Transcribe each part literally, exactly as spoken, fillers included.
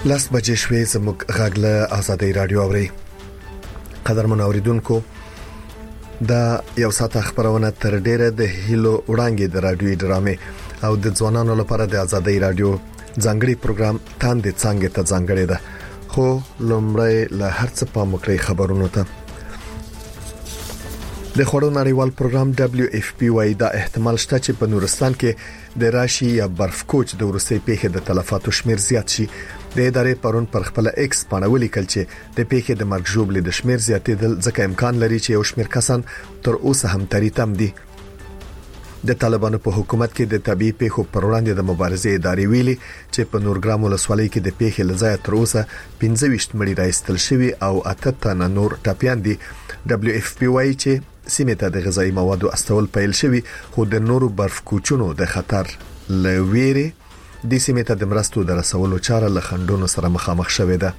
لاس بجې شوې زموږ غږ له آزادۍ رادیو اوري. قدرمن اوریدونکو، دا یو ساعت خبرونه تر ډیره د هیلو وړاندې د رادیو ډرامې او د ځوانانو لپاره د آزادۍ رادیو ځانګړي پروګرام تاندې څنګه ته ځانګړي ده. خو لومړی له هر څه په مکرې خبرونه ته د خړو نړیوال پروګرام دبليو اف پی وايي دا احتمال شته چې په نورستان کې د راشي یا برف کوچ د ورسې پیښې د تلفاتو شمیر زیات شي. د ادارې پرون پر خپل ایکس باندې ولیکل چې د پیښې د مرګ ژوبلې د شمیر زیاتېدل ځکه امکان لري چې یو شمیر کسان تر اوسه هم تری تم دي. د طالبانو په حکومت کې د طبيعي پیښو پر وړاندې د مبارزې ادارې ویلي چې په نورګرام ولسوالۍ کې د پیښې لځای تر اوسه پنځه ویشت مړي راځتل شوی او اته تنه نور ټاپیان دي. دبليو اف پی وايي چې سیمه ته د غذایی موادو استول پیل شوی، خو د نورو برف کوچونو د خطر لويري د سیمه ته د مرستو د رسولو چاره له خندونو سره مخامخ شوې ده.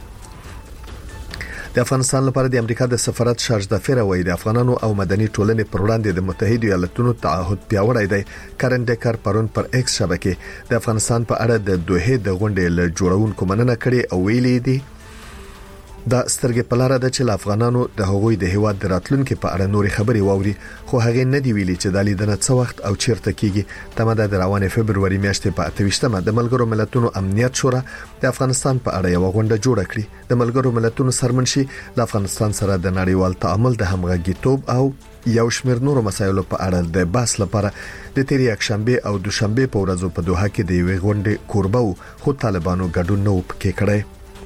د افغانستان لپاره د امریکا د سفارت شارج دافیر وایي د افغانانو او مدني ټولنې پر وړاندې د متحده ایالاتونو تعهد پیاوړی دی. کرن ډیکر پرون پر ایکس شبکې د افغانستان په اړه د دوه د غونډې له جوړونکو مننه کړې او ویلي دي دا سترګې پلاره ده چې افغانانو د هغوی د هیواد د راتلونکو په اړه نوري خبري واوري، خو هغه نه دی ویلي چې د لیدنه څو وخت او چیرته کیږي. تمه د روانه فبرवरी میاشتې په اته ویشتمه د ملګرو ملتونو امنیت شورا د افغانستان په اړه یو غونډه جوړه کړې. د ملګرو ملتونو سرمنشي د افغانستان سره د نړیوال تعامل د همغږیتوب او یو شمېر نورو مسایلو په اړه د بحث لپاره د تیری یکشنبه او دوشنبه په ورځو په دوحه کې د یوې غونډې کوربه وو، خو طالبانو ګډون نه وکړي کړی.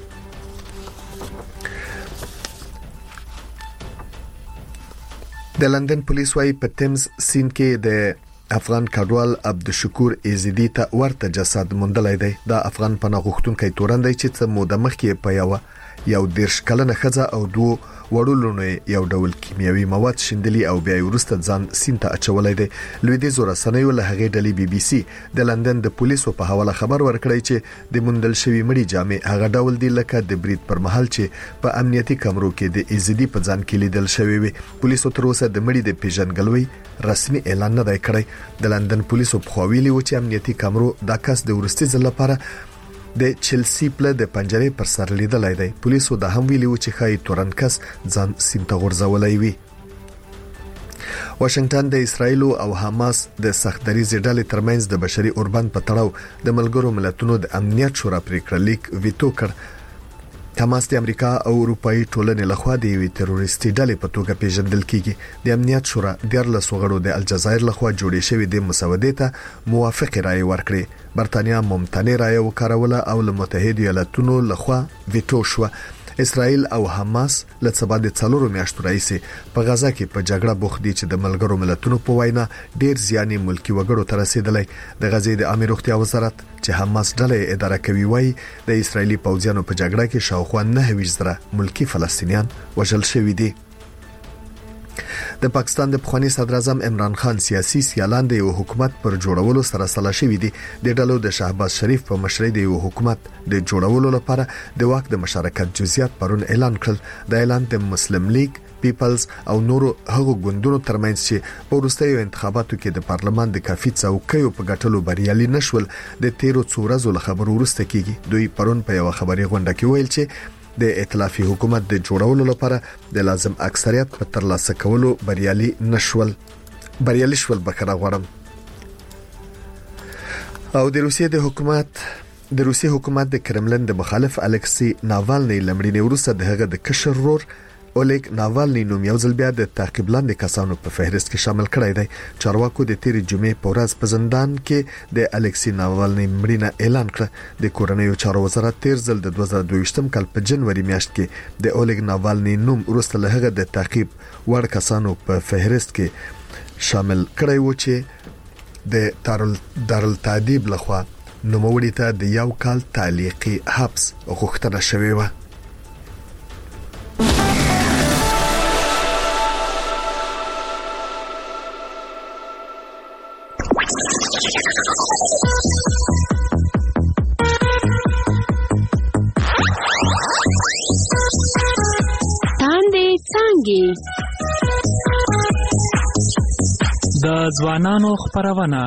د لندن پولیس وايي په تیمز سیند کې د افغان کډوال عبدالشکور ایزدی ته ورته جسد موندلای دی. دا افغان پناه غوښتونکي تورندای چې څه موده مخکې په یو یو دیرش کلنه ښځه او دوه وړولونه یو ډول کیمیاوي مواد شیندلي او بیا ورسته ځان سینته اچولای دی. لویدیځ ورسنیو له هغه ډلې بي بي سي د لندن د پولیسو په حواله خبر ورکړی چې د موندل شوی مړي جامې هغه ډول دی لکه د برید پر مهال چې په امنیتي کمرو کې د ایزدی په ځان کې لیدل شوی وي. پولیسو تر اوسه د مړي د پیژنګلوي رسمي اعلان نه دی کړی. د لندن پولیسو په خویلی و چې امنیتي کمرو دا کس د ورستي ځل لپاره د چلسی پله د پنجرې پر سر لیدلای دی. پولیسو دا هم ویلي و چې خای تورنکس ځان سینته غورځولای وي. واشنگټن د اسرایل او حماس د سختدریزې ډلې ترمنځ د بشري اوربند په تړاو د ملګرو ملتونو د امنیت شورا پریکړه لیک ویتو کړ. حماس د امریکا او اروپאי ټولنې لخوا د یوې تروریستي ډلې په توګه پیژندل کیږي. د امنیت شورا د ارلسو غړو د الجزایر لخوا جوړې شوې د مسودې ته موافقه رائے ورکړې. برتانیا ممتنع رائے وکړه او له متحده ایالاتونو لخوا ویټو شو. اسرائیل او حماس له سبا د څلورو میاشتو راځي په غزا کې په جګړه بوخت دي چې د ملګرو ملتونو په وینا ډیر زیانې ملکی وګړو ته رسیدلې. د غزې د امیر روغتیا وزارت چې حماس ډلې اداره کوي وایي د اسرایلی پوځیانو په جګړه کې شاوخوا نه ویشت زره ملکی فلسطینیان وژل شوي دي. د پاکستان د پخوانی صدر اعظم عمران خان سیاسي سیالان د یو حکومت پر جوړولو سره سلا شوی دي. د ډلو د شهباز شریف په مشرۍ د یو حکومت د جوړولو لپاره د واک د مشارکت جزئیات پرون اعلان کړل. د اعلان د مسلم لیگ، پیپلز او نورو هغو ګوندونو ترمنځ چې په وروستیو انتخاباتو کې د پارلمان د کافي څوکیو په ګټلو بریالي نشول د تیرو څو ورځو له خبرو وروسته کیږي. دوی پرون په یو خبري غونډه کې ویل چې د ائتلافي حکومت د جوړولو لپاره د لازم اکثریت په ترلاسه کولو بریالي نشول بریالي شول بخره غوړم. او د روسیې د حکومت د روسیې حکومت د کرملن د مخالف الکسی ناوالنی لمړینې وروسته د هغه د کشر رور اولیګ ناوالنی نوم یو ځل بیا د تعقیب لاندې کسانو په فهرست کې شامل کړی دی. چارواکو د تیرې جمعې په ورځ په زندان کې د الکسی ناوالنی مړینه اعلان کړ. د کورنیو چارو وزارت تیر ځل د دوه زره دوه کال په جنوري میاشت کې د اولیګ ناوالنی نوم وروسته له هغه د تعقیب وړ کسانو په فهرست کې شامل کړی و چې د دارالتعذیب لخوا نوموړي ته د یو کال تعلیقي حبس غوښتنه شوې و. د ځوانانو خبرونه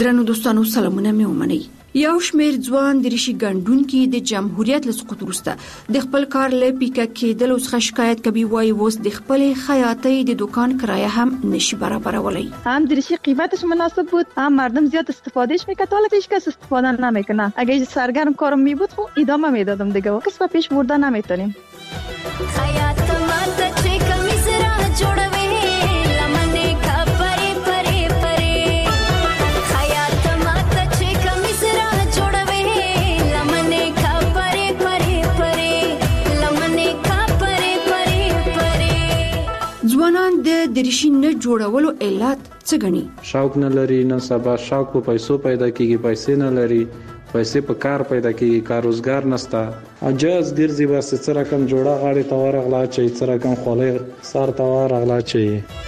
درنو دوستانو سلامونه مې ومنئ. یو شمېر ځوان د ریشي ګڼډونکي د جمهوریت له سقوط وروسته د خپل کار له پیکه کېدلو څخه شکایت کوي. وایي اوس د خپلې خیاطۍ د دکان کرایه هم نشي برابرولی. هم د ریشی قیمتش مناسب بود، هم مردم زیاد استفادهش میکرد. حالا هیچ کس استفاده نمیکنه. اگه سرگرم کارم میبود خب ادامه میدادم دیگه. کس با پیش برده نمیتونیم. خیاط ماته چه کمیز را جوړوي لمنه کا پری پری پری. خیاط ماته چه کمیز را جوړوي لمنه کا پری پری پری لمنه کا پری پری پری. ځوانان د ریشي نه جوړولو علت څه ګڼي؟ شوق نه لري. نن سبا شوق په پیسو پیدا کیږي، پیسې نه لري، پیسې په کار پیدا کیږي، کار روزګار نشته. اجازه ګرځي بس څه رقم جوړه غاړي تور غلا چي، څه رقم خولې سر تور غلا چي.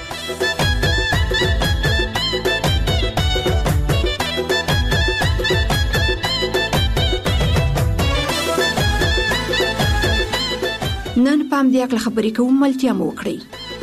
نن پام دې اکل خبرې کوم ملتیا مو وکړي.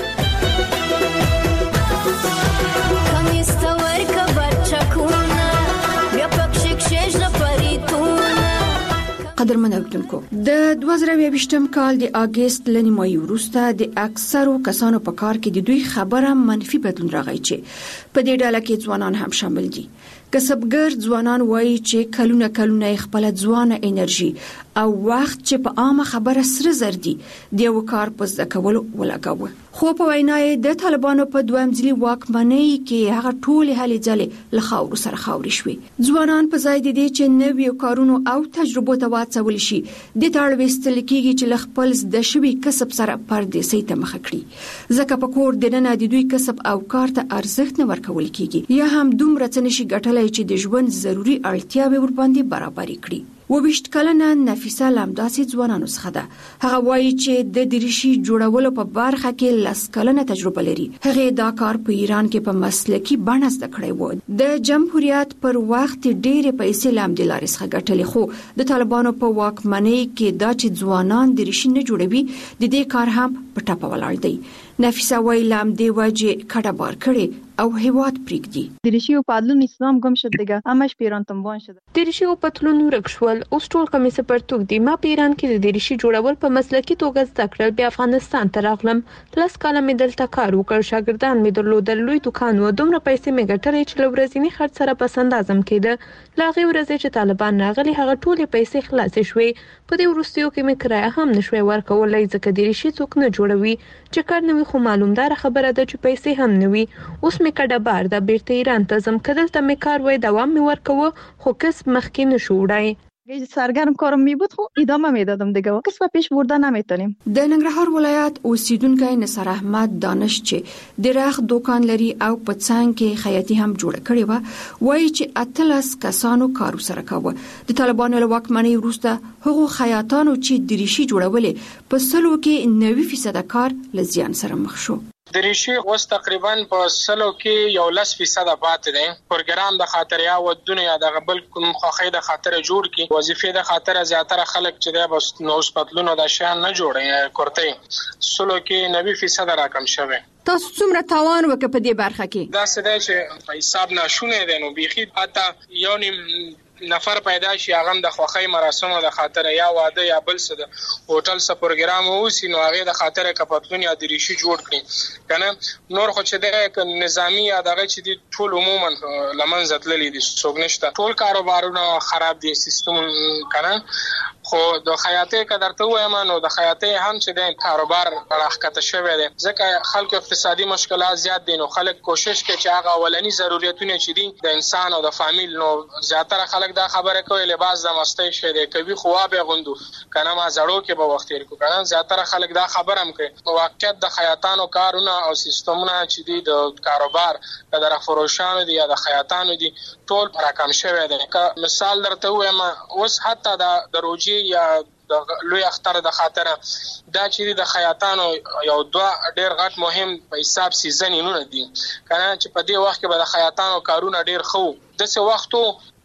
قدرمن اوریدونکو، د دوه زره یوویشتم کال د اگست له نیمایي وروسته د اکثرو کسانو په کار کې د دوی خبره منفي بدلون راغی چې په دې ډله کې ځوانان هم شامل دي. کسبګر ځوانان وایي چې کلونه کلونه خپل ځوانه انرژي او وخت چې په عامه خبره سره زر دي د یو کار په زده کولو ولګاوه. خو په وینای د طالبانو په دویم ځلي واکمنۍ کې هغه ټول هلې ځلې له خاورو سره خاورې شوې. ځوانان په ځای د دې چې نویو کارونو او تجربو ته واڅول شي د تاړ وستل کېږي چې له خپل د شوي کسب سره پردیسۍ ته مخه کړي. ځکه په کور دننه د دوی کسب او کار ته ارزښت نه ورکول کېږي، یا هم دومره څه نشي ګټلی چې د ژوند ضروري اړتیاوې ورباندې برابر کړي. وبشت کلنه نفیسه لمداسي ځوانانو څخه ده. هغه وایي چې د ریشي جوړولو په برخه کې لس کلنه تجربه لري. هغه دا کار په ایران کې په مسلکي بڼه زده کړی و. د جمهوریت پر وخت ډېرې پیسې لامدې لارې څخه ګټلې، خو د طالبانو په واکمنۍ کې دا چې ځوانان د ریشي نه جوړوي د دې کار هم په ټاپه ولاړ دی. نفیسه وایي لامدې وجې کډه بار کړي او هیواد پریږدي. د ریشي او پتلون اسلام گم شد دیگه، همش پیران تنبان شد. د ریشي او پتلون ورک شول، اوس ټول کمیسه پرتوک دی. ما په ایران کې د ریشي جوړول په مسلکي توګه زده کړل. بیا افغانستان ته راغلم، لس کاله مې دلته کار وکړ، شاګردان مې درلودل، لوی دکان و، دومره پیسې مې ګټلې چې له ورځني خرڅ سره پس اندازم کېده. له هغې ورځې چې طالبان راغلي هغه ټولې پیسې خلاصې شوې. په دې وروستیو کې مې کرایه هم نشوی ورکولی، ځکه د ریشي څوک نه جوړوي. چې کار نه وي خو معلومداره خبره ده چې پیسې هم نه وي. اوس مې کډه بار ده، بیرته ایران ته ځم. که دلته مې کار وای دوام مې ورکوه، خو کسب مخکې نشو وړی. اگه سرگرم کارم میبود خب ادامه میدادم دیگه. کس با پیش برده نمیتونیم. د ننګرهار ولایت اوسیدونکی نصر احمد دانش چې د رخ دکان لري او په څنګ کې خیاطي هم جوړ کړی و، وایي چې اتلس کسانو کار سره کاوه. د طالبانو له واکمنۍ وروسته هغو خیاطانو چې د ریشي جوړولې په سلو کې نوي فیصد کار له زیان سره مخ شو. د ریشي اوس تقریبا په سلو کې یو لس فیصد پاتې دی. پروګرام د خاطر یا ودونه یا د بل کوم خوخې د خاطر جوړ کی وظیفې د خاطر زیاتره خلک چې د بس نو پتلونو د شان نه جوړي کورته سلو کې نوي فیصد راکم شوه. تاسو څومره تاوان وکړ په دې برخه کې؟ دا څه دی چې په حساب ناشونه دی، نو بيخي حتی یو نیم نفر پیدا شي هغه د خوخی مراسمو د خاطر یا واده یا بل څه د هوټل سره پروګرام ووسی، نو هغه د خاطر کپتلون یا د ریشي جوړ کړي کنه. نور خو چې د نظامی یا دغه چې د ټول عموما لمن زتللی دي څوک نشته، ټول کاروبارونه خراب دي سیستم کنه. خو د خیاطۍ قدر ته وایم نو د خیاطۍ هم چې د کاروبار راخته شوی دی، ځکه خلکو اقتصادي مشکلات زیات دي. نو خلک کوشش کوي چې هغه اولنی ضرورتونه چې دي د انسان او د فامیل، نو زیاتره خلک دا خبره کوي لباس د مستۍ شه دی کوي خو به غوندو کنه ما زړو کې به وخت یې کو کنه. زیاتره خلک دا خبره هم کوي. واقعیت د خیاطانو کارونه او سیستمونه چې دي د کاروبار د در فروشانو دي یا د خیاطانو دي ټول راکم شوی دی. مثال درته وایم اوس حتی د روجي یا د لوی اختر د خاطر دا چې د خیاطانو یو دوه ډیر غټ مهم په حساب سیزن نه دي کنه، چې په دې وخت کې به د خیاطانو کارونه ډیر خو د څه وختو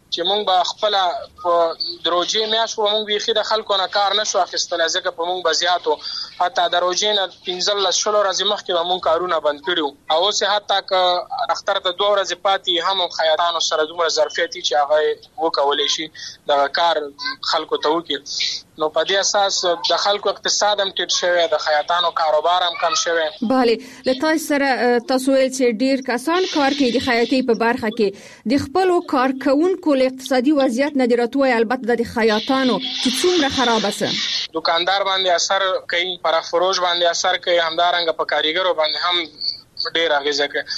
چې مونږ به خپل په دروژې میاشو مونږ بيخي د خلکو نه کار نشو اخیستل ځکه په مونږ بزیاتو حتی دروژې نه پنځه شلو ورځې مخکې مونږ کارونه بند کړو او اوس حتی ک اختر ته دوه ورځې پاتې هم خیاطانو سره دومره ظرفیت چې هغه وکولای شي د کار خلکو ته وکړي نو په دې اساس د خلکو اقتصاد هم ټیټ شوی د خیاطانو کاروبار هم کم شوی. bale لته سره تاسو چې ډیر کسان کار کوي د خیاطۍ په برخه کې د خپل کارکونکو له اقتصادي وضعیت نه درتوي البته د خیاطانو چې څومره خراب است دکاندار باندې اثر کوي پر فروش باندې اثر کوي همدارنګه په کاریګرو باندې هم ډیر اغیزه کوي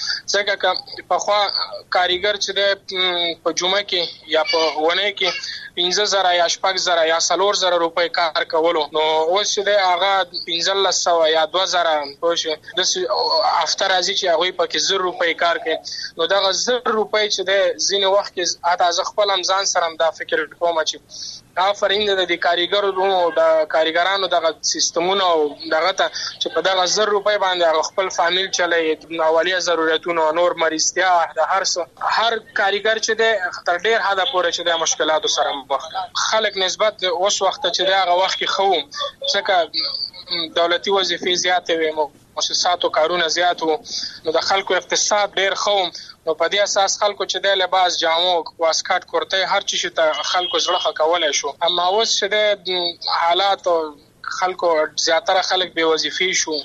ځکه په خوا کاریګر چې د په جمعه کې یا په ونه کې پنځه زره یا شپږ زره یا څلور زره روپۍ کار کولو نو اوس چې د هغه پنځه سو یا دوه زره پوه د افter ازي چې هغه په کې زر روپۍ کار کوي نو دا زر روپۍ چې د زین وخت کې اته ځ خپل امزان سره دا فکر کوم چې آفرین د دې کاریګرو د کاریګرانو د سیستمونو دغه ته چې په دغه زر روپۍ باندې خپل فامیل چلای اولیه ضرورتونو نور مریضتیا د هر هر کاریګر چې د تر ډیر حدا پورې چې د مشکلاتو سره مخ خلک نسبت اوس وخت چې دغه وخت کې خو ځکه دولتي وظیفې زیاتې وي مؤسساتو کارونه زیات وو نو د خلکو اقتصاد ډیر خو نو په دې اساس خلکو چې د لباس جامو واسکټ کورته هر چی شته خلکو زړه کولای شو اما اوس چې د حالات خلکو زیاتره خلک بے وظیفې شو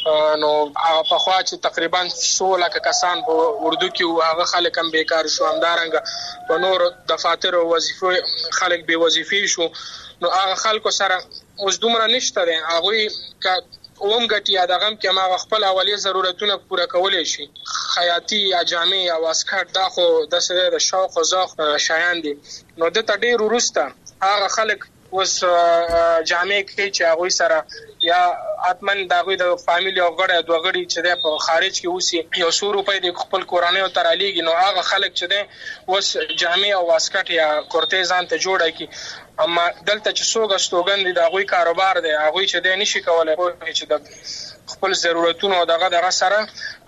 نو هغه په خوا چې تقریبا سولہ کسان په اردو کې هغه خلک هم بیکار شو همدارنګه په نور دفاتر او وظیفې خلک بے وظیفې شو نو هغه خلکو سره اوس دومره نشته دي هغه اوم غټي ادغم کې ما خپل اولیه ضرورتونه پوره کولای شي خیاطي یا جامې یا واسکټ دا خو د سره د شوق او ذوق شایان دي نو د تډیر ورسته هغه خلک وس جامې کې چې هغه سره یا اتمن داوی د فامیلی او غړي دوه غړي چې د په خارج کې اوسي یو سو روپۍ د خپل کورانه او ترالیږي نو هغه خلک چې د وس جامې او واسکټ یا کورته ځان ته جوړه کی اما دلته چې څوګه ستوګند د هغه کاروبار دی هغه چې د نشي کولای چې د خپل ضرورتونو دغه دغه سره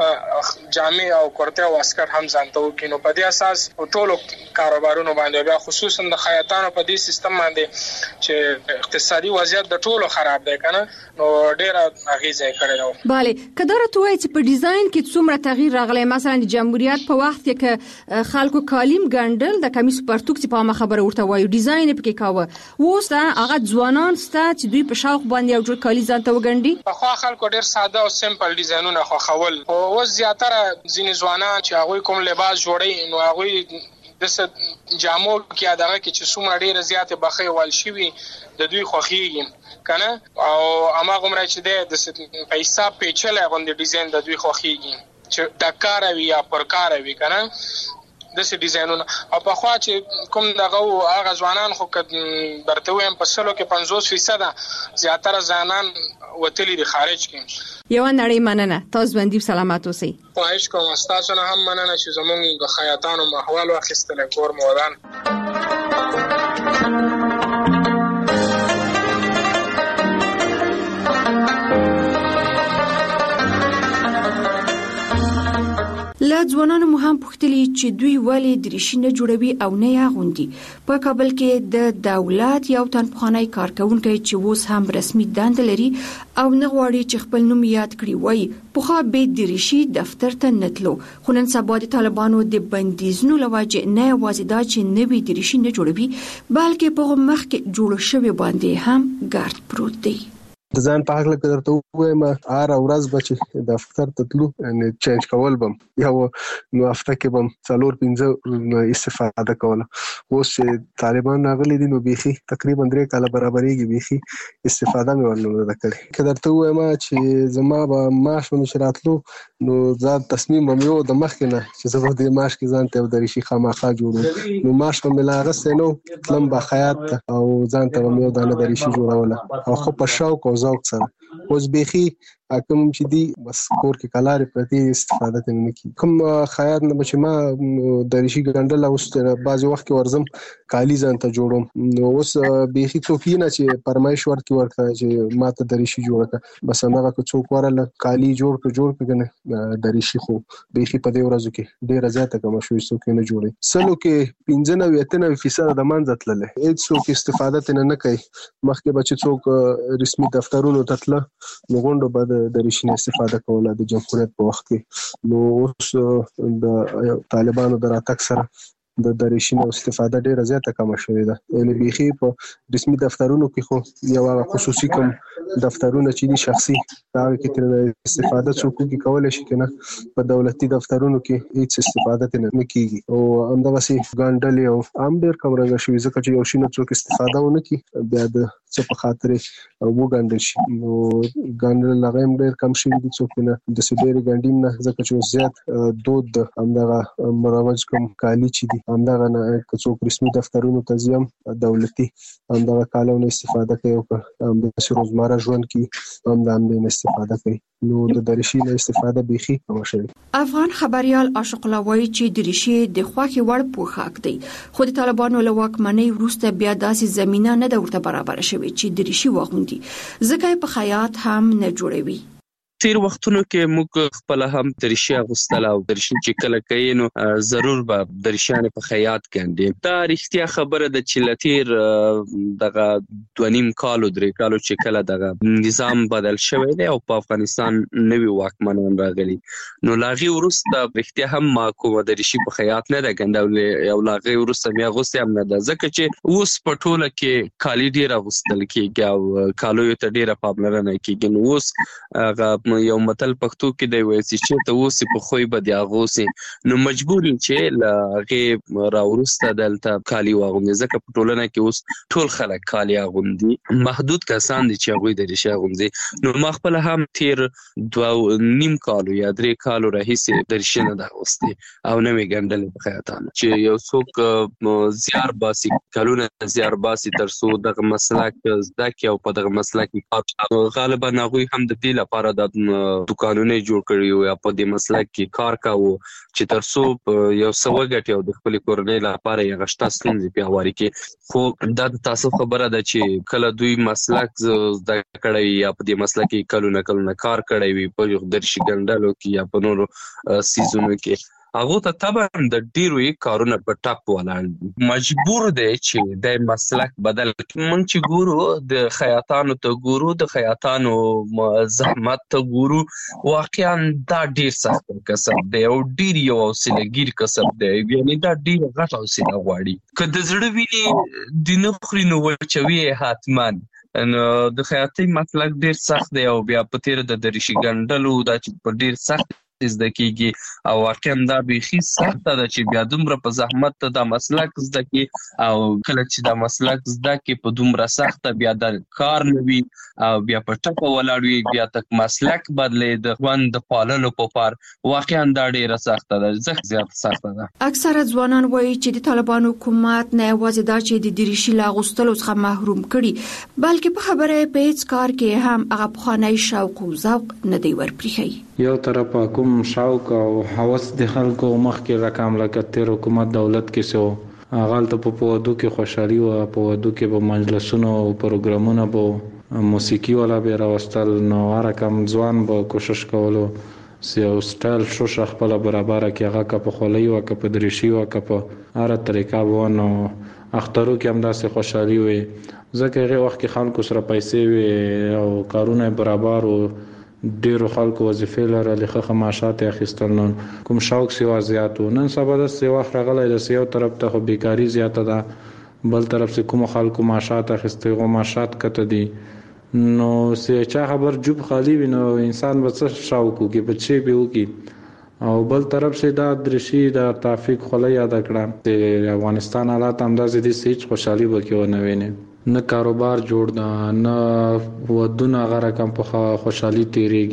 جامې او کورته او واسکټ هم ځان ته وکینو په دې اساس ټولو کاروبارونو باندې بیا خصوصا د خیاطانو په دې سیستم باندې چې اقتصادي وضعیت د ټولو خراب دی کنه نو ډیر اغیزه کړی نو bale کدار توای چې په ډیزاین کې څومره تغییر راغلی مثلا د جمهوریت په وخت کې خلکو کالیم ګندل د کمیس پرتوک چې په ما خبره ورته وایو ډیزاین پکې کاوه وسته هغه ځوانان ست چې دوی په شوق باندې یو جوړ کالی ځان ته وګڼي په خو خلکو ډیر ساده او سمپل ډیزاینونه خو خول او زیاتره ځینې ځوانان چې هغه کوم لباس جوړي نو هغه د جامو کې دغه کې چې څومره ډیره زیاته بخي وال شي د دوی خوخيږي کنه او اما غمره چې د پیسې پیچلې غوندې ډیزاین د دوی خوخيږي چې د کار وی یا پر کار وی کنه د سې ډیزاینونه او په خوا چې کوم دغه هغه ځوانان خو درته وایم په سلو کې پنځوس فیصد زیاتره ځوانان وتلی د خارج کې یو نړۍ مننه تاسو باندې سلامات اوسئ خواهش کوم تاسو نه هم مننه چې زموږ د خیاطانو محوال واخیستل کور مودان لا ځوانانو مو هم پوښتلي چې دوی ولې دریشي نه جوړوي او نه یې غوندي په کابل کې د دولت یو تن پخوانی کارکونکي چې اوس هم رسمي دند لري او نه غواړي چې خپل نوم یاد کړي وای په به دریشي دفتر ته نتلو خو نن سبا د طالبانو د بندیزونو لوجه نه وازیدا چې نوې دریشي نه جوړوي بلکې په مخ کې جوړ شوی باندې هم ګارد پروت دی د ځان په حق لکه درته وایم هر ورځ بچ دفتر ته تلو ان چینج کول بم یا نو هفته کې بم څلور پنځه استفاده کوله اوس طالبان راغلي دي نو بيخي تقریبا درې کاله برابرېږي بيخي استفاده مې ورنه وکړي که درته وایم چې زما به معاش ونشي راتلو نو ځان تصمیم مې یو د مخ نه چې زه به د معاش کې ځان ته دریشي خامخا جوړم نو معاش په ملاغه نو تلم به خیاط او ځان ته مې یو دانه دریشي جوړوله او خو په شوق او ذوق سره اوس بيخي کوم چې دی بس کور کې کلاري پرتی استفاده نه کی کوم خیاط نه چې ما د ریشي ګندل اوس بعضي وخت کې ورزم کالی ځان ته جوړم نو اوس بيخي څوک نه چې پرمایش ورکی ورکا چې ما ته د ریشي جوړه بس هغه څوک ورل کالی جوړ ک جوړ کنه د ریشي خو بيخي په دې ورځو کې ډیر زیاته کوم شوې څوک نه جوړي سلو کې پنځه نه ویته نه فیصد د منځتلله هیڅ څوک استفاده نه نه کوي مخکې بچ څوک رسمي دفترونو تتله نو غونډه بعد د ریشي استفاده کوله د جمهوریت په وخت کې نو اوس د طالبانو دراتک سره د دریشینو استفاده ډیره زیاته کم شوې ده یعنی بيخي په رسمي دفترونو کې خو یو خصوصي کوم دفترونه چې دي شخصي دا کې تر استفاده څوک کې کولای شي کنه په دولتي دفترونو کې هیڅ استفاده نه کیږي او همدغه سي ګاندل یو عام ډیر کم رنګ شوی ځکه چې یو شینو څوک استفاده ونه کی بیا د څه په خاطر وو ګاندل شي نو ګاندل لغیم ډیر کم شوی دي څوک نه د سډيري ګاندیم نه ځکه چې زیات دود همدغه مروج کوم کالی چې دي همدغه نه څوک رسمي دفترونو ته ځم دولتي همدغه کالونه استفاده کوي او هم د روزمره ژوند کې هم د هم استفاده کوي نو د دریشي له استفاده بيخي کوم شي افغان خبريال عاشق الله وایي چې دریشي د خواخي وړ پوښاک دی خو د طالبانو له واکمنۍ وروسته بیا داسې زمينه نه د ورته برابر شوی چې دریشي واغوندي ځکه په خیاط هم نه جوړوي تیر وختونو کې موږ خپل هم دریشي اغوستل او دریشي چې کله کوي نو ضرور به دریشانه په خیاط کېندي دا رښتیا خبره ده چې لتیر دغه دونیم کالو درې کالو چې کله دغه نظام بدل شوی دی او په افغانستان نوی واکمنان راغلي نو لاغي ورسته رښتیا هم ما کومه دریشي په خیاط نه ده ګندول یو لاغي ورسته میا غوسه هم نه ده ځکه چې اوس په ټوله کې کالی ډیر اغوستل کېږي او کالو ته ډیره پاملرنه کېږي نو اوس هغه یو متل پښتو کې دی وایي چې ته اوس په خوې بد یاغوسي نو مجبور چې لاغه راورسته دلته کالی واغوندي ځکه په ټولنه کې اوس ټول خلک کالی واغوندي محدود کسان دي چې هغه د ریشي واغوندي نو ما خپل هم تیر دوه نیم کالو یا درې کالو راهیسې د ریشي نه دا واستي او نه می ګندل په خیاطانه چې یو څوک زیار باسي کلونه زیار باسي تر څو دغه مسلک زده کې او په دغه مسلک کې غالبا هغه هم د دې لپاره د دکانونه جوړ کړی او په دې مسلک کې کار کاوه چې تر څو یو څو غټي او د خپل کورنۍ لپاره یې غشتا ستونزې پیاوړي کې خو دا تاسو خبره ده چې کله دوی مسلک د کړی یا په دې مسلک کې کلونه کلونه کار کړی وي په درشي ګندلو کې یا په نورو سیزونو کې هغه ته طبعا د ډیرو کارونه په ټاپ ولاړ مجبور دی چې د مسلک بدل مونږ چې ګورو د خیاطانو ته ګورو د خیاطانو زحمت ته ګورو واقعا دا ډیر سخت کسب دی او ډیر یو حوصله‌ګیر کسب دی یعنی دا ډیر غټ حوصله غواړي که د زړه ویني د نخري نو وچوي حتمان نو د خیاطي مسلک ډیر سخت دی او بیا په تیر د دریشي ګندلو دا چې په ډیر سخت زده کیږي او واقعا دا بيخي سخت ده چې بیا دومره په زحمت ته د مسلک زده کی او کله چې د مسلک زده کی په دومره سخت بیا د کار نوي او بیا په ټکو ولاړوي بیا تک مسلک بدلې د غوند د پاللو په پار واقعا دا ډیره سخت ده زخ زیات سخت ده اکثره ځوانان وایي چې د طالبانو حکومت نه یوازې دا چې د دریشي لا غوستلو څخه محروم کړي بلکې په خبره په هیڅ کار کې هم هغه بخانای شوق او ذوق نه دی ورپریخي یو طرف کوم شوق او حوس د خلکو مخ کې رقم لکه تیر حکومت دولت کې سو غلط په پودو کې خوشحالي او په ودو کې به مجلسونو او پروګرامونه به موسیقي ولا به راوستل نو رقم ځوان به کوشش کولو سیو سټایل شو شخپل برابر کې هغه کا په خولي او کا په دریشي او کا په هر طریقه وونه اخترو کې هم داسې خوشحالي وي ځکه هغه وخت کې خلکو سره پیسې وي او کارونه برابر او ډیرو خلکو وظیفې لرلې ښه معاشات اخیستل نن کوم شوق سیوا زیاتو نن سبا د سیوا راغلی د سیو طرف ته بیکاری زیاته ده بل طرف سے کوم خلکو معاشات اخیستل او معاشات کته دي نو سې چا خبر جوب خالی وینو انسان بس شوق کوي بچي به وکي او بل طرف سے دا درشي دا تافیق خلای یاد کړه د افغانستان حالات اندازې دي سېچ خوشحالي وکيو نه ویني نه کاروبار جوړ ده نه ودونه غره کم په خوشحالي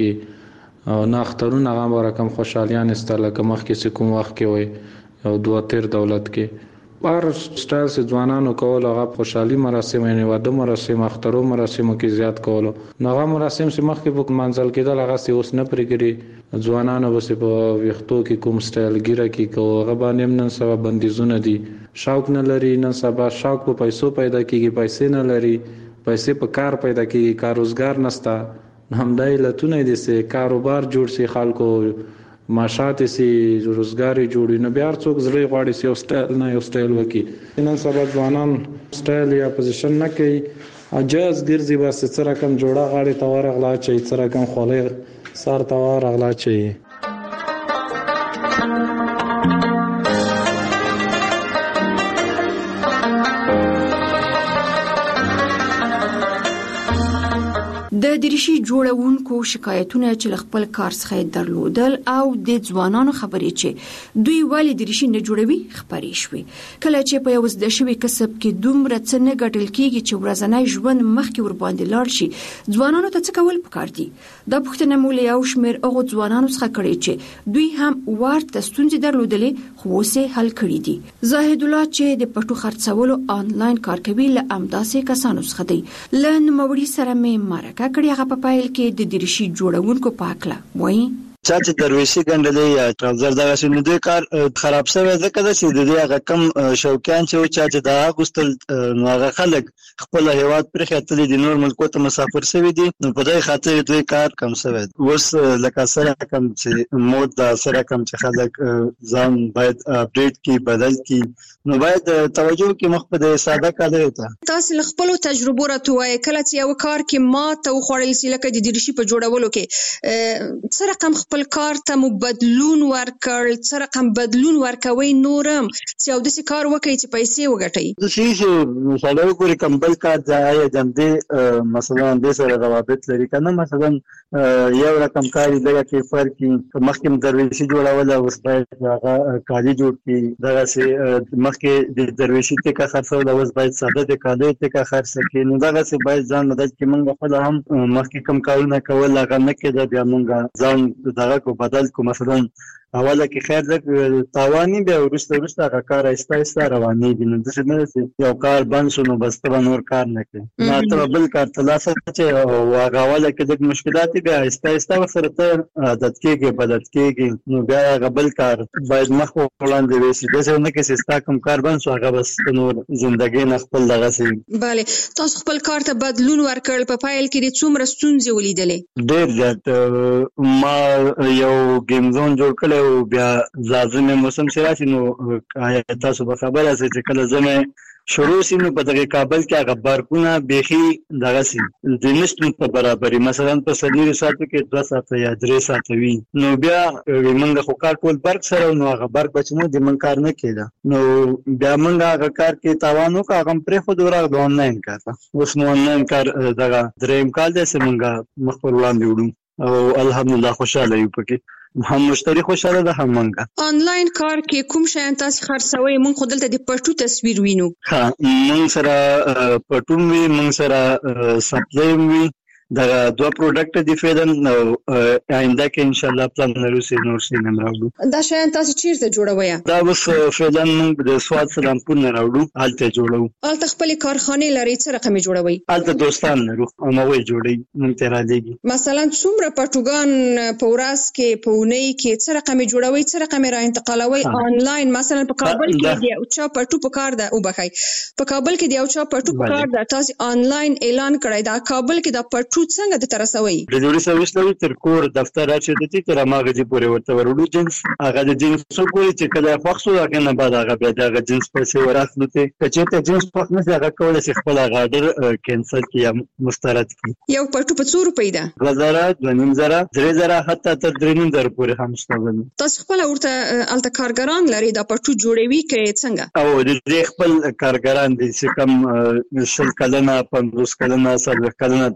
تیریږي او نه اخترونه غره کم خوشحالیان استله کوم وخت کې کوم وخت کې وي او دوه تیر دولت کې بار سټایل سي ځوانانو کول هغه خوشحالي مراسم نه واده مراسم اخترو مراسم کې زیات کول نغه مراسم سي مخکې په منځل کېدل هغه سي اوس نه پرېګري ځوانانو بس په وختو کې کوم سټایل ګیره کې کوغه باندې نن سبا بندیزونه دي شوق نه لري نن سبا شوق په پیسو پیدا کیږي پیسې نه لري پیسې په کار پیدا کیږي کار روزګار نشته همدای لتونه دي سي کاروبار جوړ سي خلکو معاشات سي روزګار جوړي نه بیا څوک زړه غواړي سي او سټایل نه یو سټایل وکي نن سبا ځوانان سټایل یا پوزیشن نه کوي اجازه ګرځي بس سره کم جوړه غاړي تور غلا چي سره کم خولې سار تور غلا چي د دریشي جوړونکو شکایتونه چې خپل کار څخه درلودل او د ځوانانو خبرې چې دوی ولی دریشي نه جوړوي خبرې شوې کله چې په یو زده شوی کسب کې دومره څه نه ګټل کیږي چې ورځنی ژوند مخکې ور باندې لاړ شي ځوانانو ته څه کول پکار دي دا پوښتنه مو له یو شمېر هغو ځوانانو څخه کړې چې دوی هم ورته ستونزې درلودلې خو اوس یې حل کړي دي زاهد الله چې د پټو خرڅولو آنلاین کار کوي له همداسې کسانو څخه دی له نوموړي سره مې مرکه کړي هغه په پایل کې د دریشي جوړونکو پاکله وایي چا چې درویشي ګنډلې یا ټراوزر دا شنو دوی کار خراب شوی ځکه چې د دې هغه کم شوقیان چې چا چې دا غوستل نو هغه خلک خپل هیواد پر خاطر د نور ملکو ته مسافر شوی دي نو په دې خاطر دوی کار کم شوی اوس لکه سره کم چې مود دا سره کم چې خلک ځان باید اپډیټ کی بدل کی نو باید توجه کې مخ په ساده کار ته تاسو خپل تجربه راټوي کله چې یو کار کې ما ته خوړل سي لکه د دریشي په جوړولو کې سره کم خپل کار ته مو بدلون ورکړ څه رقم بدلون ورکوي نورم چې او د سې کار وکړي چې پیسې وګټي د شي چې مثلا وګوري کمبل کار ځای جنبي مثلا د سره روابط لري کنه مثلا یو رقم کاری دغه کې فرق مخکې درویشي جوړول او اوس باید هغه کالي جوړ کی دغه سي مخکې د درویشي ته کا خرڅول او اوس باید ساده د کالي ته کا خرڅ کی نو دغه سي باید ځان مدد کې موږ خپل هم مخکې کم کارونه کول هغه نه کېده بیا موږ ځان دغه کو بدل کو مثلا اوله کې خیر د تاوانی به ورسته ورسته هغه کار ایسته ایسته رواني دي نو د څه نه یو کار بند شونه بس ته نور کار نه کوي ما ته بل کار تلاسه چې هغه اوله کې د مشکلات به ایسته ایسته سره ته عادت کېږي بدل کېږي نو بیا هغه بل کار باید مخ وړاندې وشي د څه نه کې سیستا کوم کار بند شو هغه بس نور ژوندۍ نه خپل دغه سي bale تاسو خپل کار ته بدلون ورکړل په فایل کې د څومره ستونزې ولیدلې ډېر زیات ما یو گیم زون جوړ کړ او بیا لازمه موسم سره شي نو تاسو به خبره سي چې کله زمه شروع سینو په دغه کابل کې هغه بارکونه بيخي دغه سي د نشټن په برابرۍ مثلا په سړي ساتو کې دوه ساعته یا درې ساعته وي نو بیا موږ خو کار کول برق سره نو هغه برق بچمو د من کار نه کېده نو بیا موږ هغه کار کې تاوانو کا هغه پر خو دورا د آنلاین کار اوس نو آنلاین کار دغه دریم کال د سیمنګ مخ پر وړاندې وړو او الحمدلله خوشاله یو پکې هم مشتری خوشاله ده هم منګه آنلاین کار کې کوم شی تاسو خرڅوي مونږ خو دلته د پټو تصویر وینو ها مونږ سره پټو وی مونږ سره سپلای وی دا دوه پروډکټ دي فعلا نو آینده کې ان شاء الله پلان لرو سي نور سي نه راوړو دا شی تاسو چیرته جوړوي دا اوس فعلا موږ د سواد سلام پور نه راوړو حالته جوړو الته خپل کارخانه لري څه رقم جوړوي الته دوستان لرو او موږ جوړي موږ ته را لګي مثلا څومره پټوګان په ورځ کې په اونۍ کې څه رقم جوړوي څه رقم را انتقالوي آنلاین مثلا په کابل کې دی او چا پټو په کار ده او بخای په کابل کې دی او چا پټو په کار ده تاسو آنلاین اعلان کړی دا کابل کې د پټو څنګه د ترسوي د جوړي سرویس لري تر کور دفتر راځي د دې تر ماغه دي پورې ورته ورډو جنس هغه د جنس څو کوي چې کله خوښ شو هغه نه بعد هغه بیا د جنس پیسې وراسلو ته چې ته جنس خوښ نه هغه کول شي خپل غاډر کینسل کی یا مسترد کی یو پټو په څو روپۍ ده غزاره دنیم زره درې زره حتی تر درې زره پورې هم شته تاسو خپل ورته الته کارګران لري دا پټو جوړوي کې څنګه او د خپل کارګران دي چې کوم شل کلنه پنځوس کلنه سل کلنه تجربه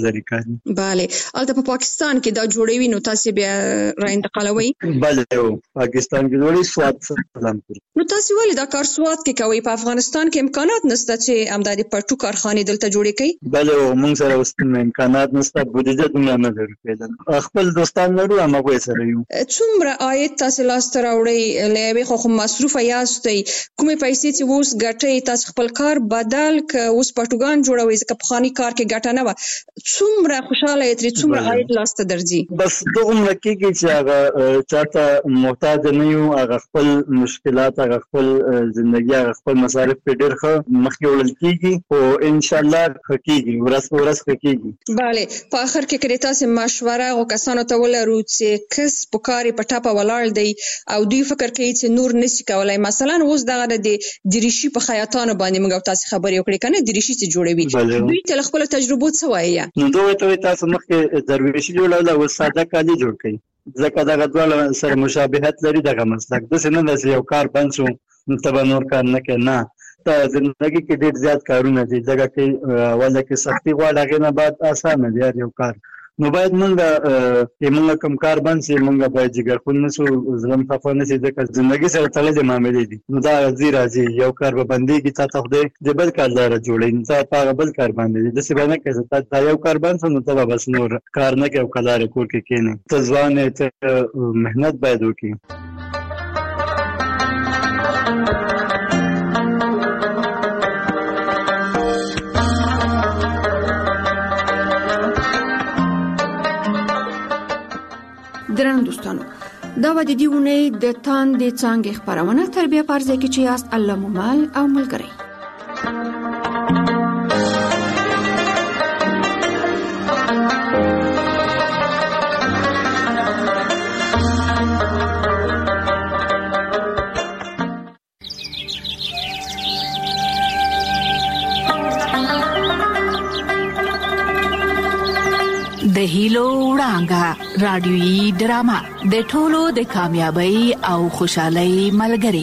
لري کاری. bale البته په پاکستان کې دا جوړوي نو تاسو بیا را انتقالوي؟ bale پاکستان کې جوړي سواد سلامپور. نو تاسو ولې دا کار سواد کې کوي؟ په افغانستان کې امکانات نشته چې امدادي پټو کارخانه دلته جوړې کړي؟ bale موږ سره اوس امکانات نشته، بودیجه دومره نه لري. خپل دوستان لرو هم هغه سره یو. څومره عاید تاسو لاس ته راوړي؟ لوي خو مصروف یاستئ، کومې پیسې چې اوس ګټئ تاسو خپل کار بدل ک اوس پټوګان جوړوي ځکه په خاني کار کې ګټه نه و، څومره خوشاله یې څومره عاید لاس ته درځي؟ بس دومره کېږي چې هغه چاته محتاج نه یو، هغه خپل مشکلات هغه خپل ژوندۍ هغه خپل مصارف په ډېر ښه مخکې وړل کېږي او ان شاء الله ښه کېږي، ورځ په ورځ ښه کېږي. bale په اخر کې کړي تاسو مشوره او کسانو ته ولرو چې کس په کار په ټاپه ولاړ دی او دوی فکر کوي چې نور نشي کولای، مثلا اوس دغه د دریشي په خیاطانو باندې موږ تاسو خبرې وکړې کنه دریشي چې جوړوي دوی ته خپل تجربه څه وایي؟ نو دوی ته تاسو مخکې درویشي جوړول او ساده کالي جوړ کړئ ځکه دغه ډول سره مشابهت لري دغه مسلک د سینه د یو کار بند شو نو تبه نور کار نه کوي. نه ته زندگی کې ډېر زیات کارونه دي ځکه کې اوله کې سختي غواړي هغه نه بعد اسانه دی یو کار. نو باید مونږه چې مونږ کوم کار بند شي مونږ باید جګر خون نشو ظلم خفه نشي ځکه زندگی سره تړلې معاملې دي. نو دا راځي راځي یو کار به بندېږي تا ته خدای د بل کار لاره جوړوي، تا په هغه بل کار باندې دي داسې به نه کوې تا یو کار بند شو نو ته به بس نور کار نه کوې او کلارې کور کې کښېنې. ته ځوان یې ته محنت باید وکړې. درنو دوستانو دا و د دې اونۍ د تاندې څانګې خپرونه تر بیا په ارزه کې چې یاست الله مو مال او ملګری. د هیلو وړانګه رادیويي ډرامه د ټولو د کامیابی او خوشحالۍ ملګری.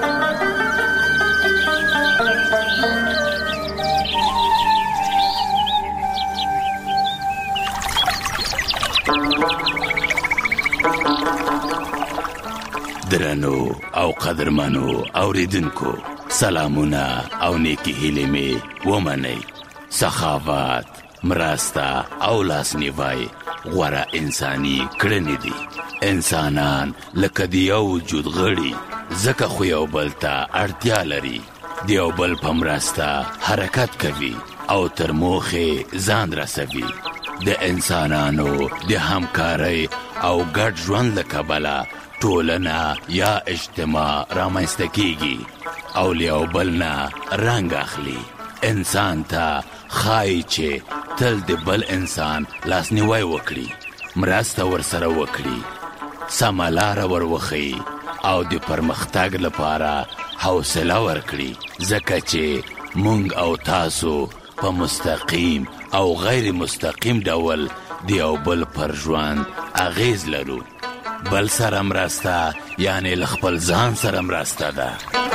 درنو او قدرمنو اوریدونکو سلامونه او نیکی هیلې می ومنئ. سخاوت، مرسته او لاسنیوی غوره انساني کړنې دي. انسانان لکه د یو وجود غړي ځکه خو یو بل ته اړتیا لري، د یو بل په مرسته حرکت کوي او تر موخې ځان رسوي. د انسانانو د همکارۍ او ګډ ژوند له کبله ټولنه یا اجتماع رامنځته کیږي او له یو بل نه رنګ اخلي. انسان ته خای چې تل د بل انسان لاسنیوی وکړي، مرسته ورسره وکړي، سمه لاره وروښيي او د پرمختګ لپاره حوصله ورکړي ځکه چې مونږ او تاسو په مستقیم او غیر مستقیم ډول د یو بل پر ژوند اغیز لرو. بل سره مرسته یعنی له خپل ځان سره مرسته ده.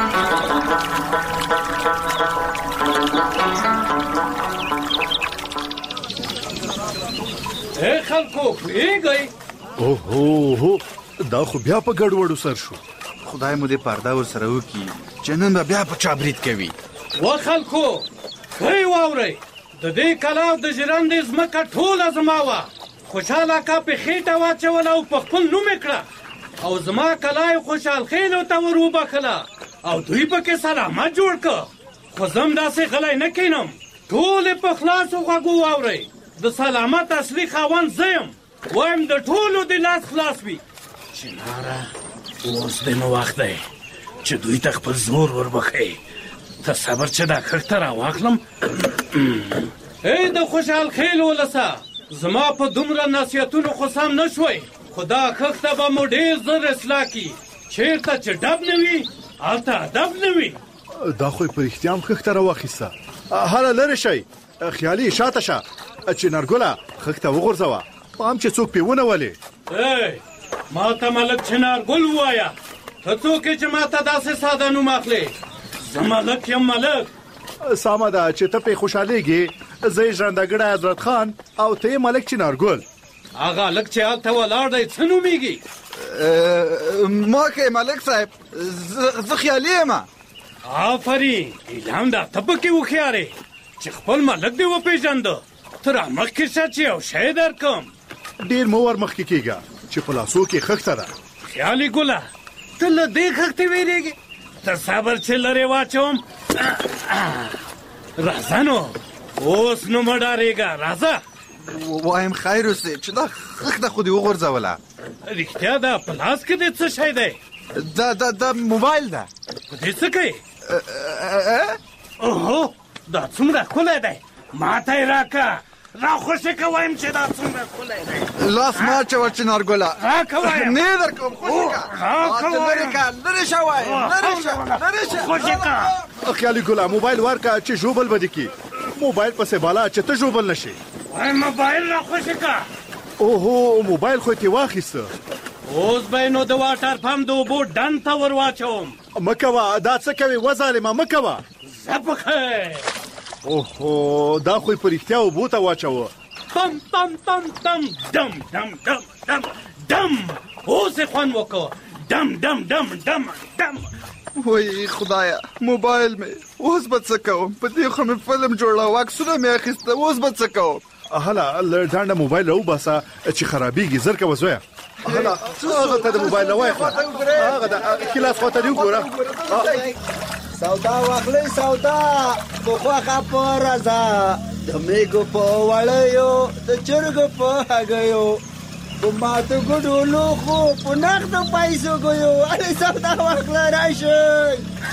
اے خلکو پریږئ. اوهو دا خو بیا په ګډوډو سر شو. خدای مو دې پرده ورسره وکړي چې نن به بیا په چا برید کوي. و خلکو ښه واورئ، د دې کلاو د ژرندې ځمکه ټوله زما وه. خوشحال اکا په خېټه واچوله او په خپل نوم یې کړه او زما کلا یې خوشحال خېلو ته ور وبخله او دوی پکې سلامت جوړ کړه. خو زه هم داسې غلی نه کښېنم، ټول یې په خلاصو غوږو واورئ. د سلامت اصلي خاوند زه یم، وایم د ټولو د لاس خلاص وي. چناره اوس د نو وخت دی چې دوی ته خپل زور وربښئ. ته صبر چې دا خښته راواخلم. ای د خوشحال خېل ولسه، زما په دومره نصیحتونو خو سم نه شوی، خو دا خښته به مو ډېر زر اصلاح کي. چېرته چې ډب نه وي هلته ادب نه وي. دا خو یې په رښتیا هم خښته راواخیسته. هله لرې شئ، خیالي شاته شه. چنارګله خښته وغورځوه، پام چې څوک پې ونولې. ای ما ته ملک چنارګل ووایه. ته څوک یې چې ما ته داسې ساده نوم اخلې؟ زه ملک یم ملک. سمه ده چې ته پې خوشحالېږې، زه ژاندګړی حضرت خان او ته ملک چنارګل. هغه لک چې هلته ولاړ دی څه نومیږي؟ ما که ملک صاحب زه خیالي یم. آفرین ایلام دا ته پکې هوښیار یې چې خپل ملک دې وپېژنده. ته رامخکې شه چې یو شی درکړم. ډېر مه ور مخکې کېږه چې په لاسو کې خښته ده. خیالي ګله ته له دې خښتې وېرېږې؟ ته صبر چې لرې واچوم. راځه نو اوس نو مه ډارېږه، راځه. وایم خیر اوسې چې دا خښته خو دې وغورځوله. رښتیا ده په لاس کې دې څه شی دی؟ دا دا دا موبایل ده. په دې څه کوې؟ اوهو دا څومره ښکلی دی، ما ته یې راکړه. راخوشې که وایم چې دا څومره ښکلی دی. لاس مه اچوه چنارګله. راکړه وایم. نه یې درکوم. خوشې که لرې که لرې شه وایم لرې شه لرې شه. خوشې که خیالي ګله موبایل ورکړه چې ژوبل به دې کړي. موبایل پسې بالا چې ته ژوبل نه شې. وایم موبایل راخوشې که. اوهو موبایل خو یې ترې واخیسته. اوس به یې نو د واټر پمپ د اوبو ډنډ ته ور واچوم. مه کوه دا څه کوې وظالمه مه کوه. زه پخې. اوهو دا خو یې په رښتیا اوبو ته واچوه. تم تم تم تم دم دم دم دم دم. اوس یې خوند وکړه. دم دم دم دم دم. وای خدایا موبایل مې اوس به څه کوم؟ په دې خو مې فلم جوړاوه، عکسونه مې اخیسته، اوس به څه کوم؟ هله له ډانډه موبایل راوباسه چې خرابېږي. زر کوه زویه. هله هغه ته د موبایل نه وایخله. هغه د کلاس خواته دې وګوره. سودا واخلئ سودا په خوښه په رضا، د میږو په وړیو د چرګو په هګیو، په ماتو ګوډو لوښو په نغدو پیسو ګیو. هلئ سودا واخله راشئ.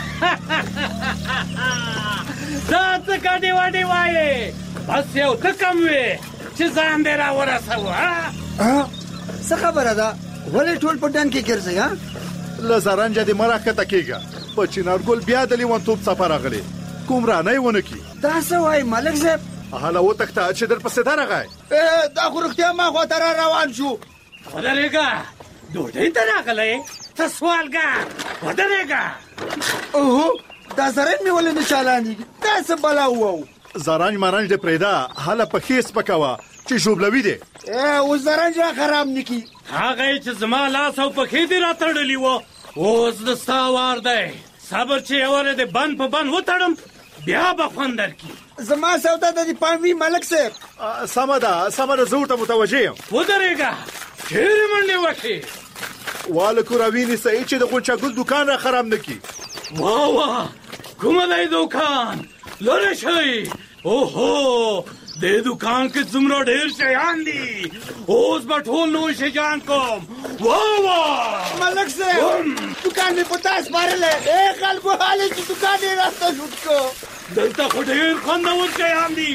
دا څه کډې وډې وایې؟ بس یو ته کم وې چې ځان دې راورسوه. څه خبره ده؟ ولې ټول په ډنډ کې ګرځئ؟ له زرنجه دې مه راښکته کېږه. په چنارګل بیا د لیونتوب څپه راغلې. کوم رانه یې ونه کړي. دا څه وایي ملک صاحب؟ هله وتښته چې در پسې درغی. دا خو رښتیا ما خواته را روان شو. ودرېږه ډوډۍ ته راغلی ته سوالګر. ودرېږه. اوهو دا زرنج مې ولې نه چالانېږي؟ دا څه بلا ووو؟ زرنج مرنج دې پرېږده. هله پښې سپکوه چې ژوبلوي دې. اوس زرنج را خراب نه کړي. هغه یې چې زما لاس او پښې دې راتړلي وو. اوس د ستا وار دی. صبر چې یوه دې بند په بند وتړم بیا به خوند درکړي. زما سودا د دې پام وي ملک صاحب. سمه ده سمه ده زه ورته متوجه یم. ودرېږه ډېرې منډې وکړې. والکو راوینیسه چې د غونچاګل دوکان را خراب نه کړي. واه واه کومه دی دوکان؟ لرې شئ. اوهو دې دوکان کې څومره ډېر شیان دي. اوس به ټول نوی شیان کوم. واه واه ملک صاحب دوکان مې په تا سپارلی. ای خلکو حالې چې دوکان یې راسته شوټ کړو. دلته خو ډېر خوندور شیان دي.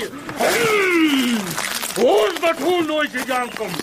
اوس به ټول نوی شیان کوم.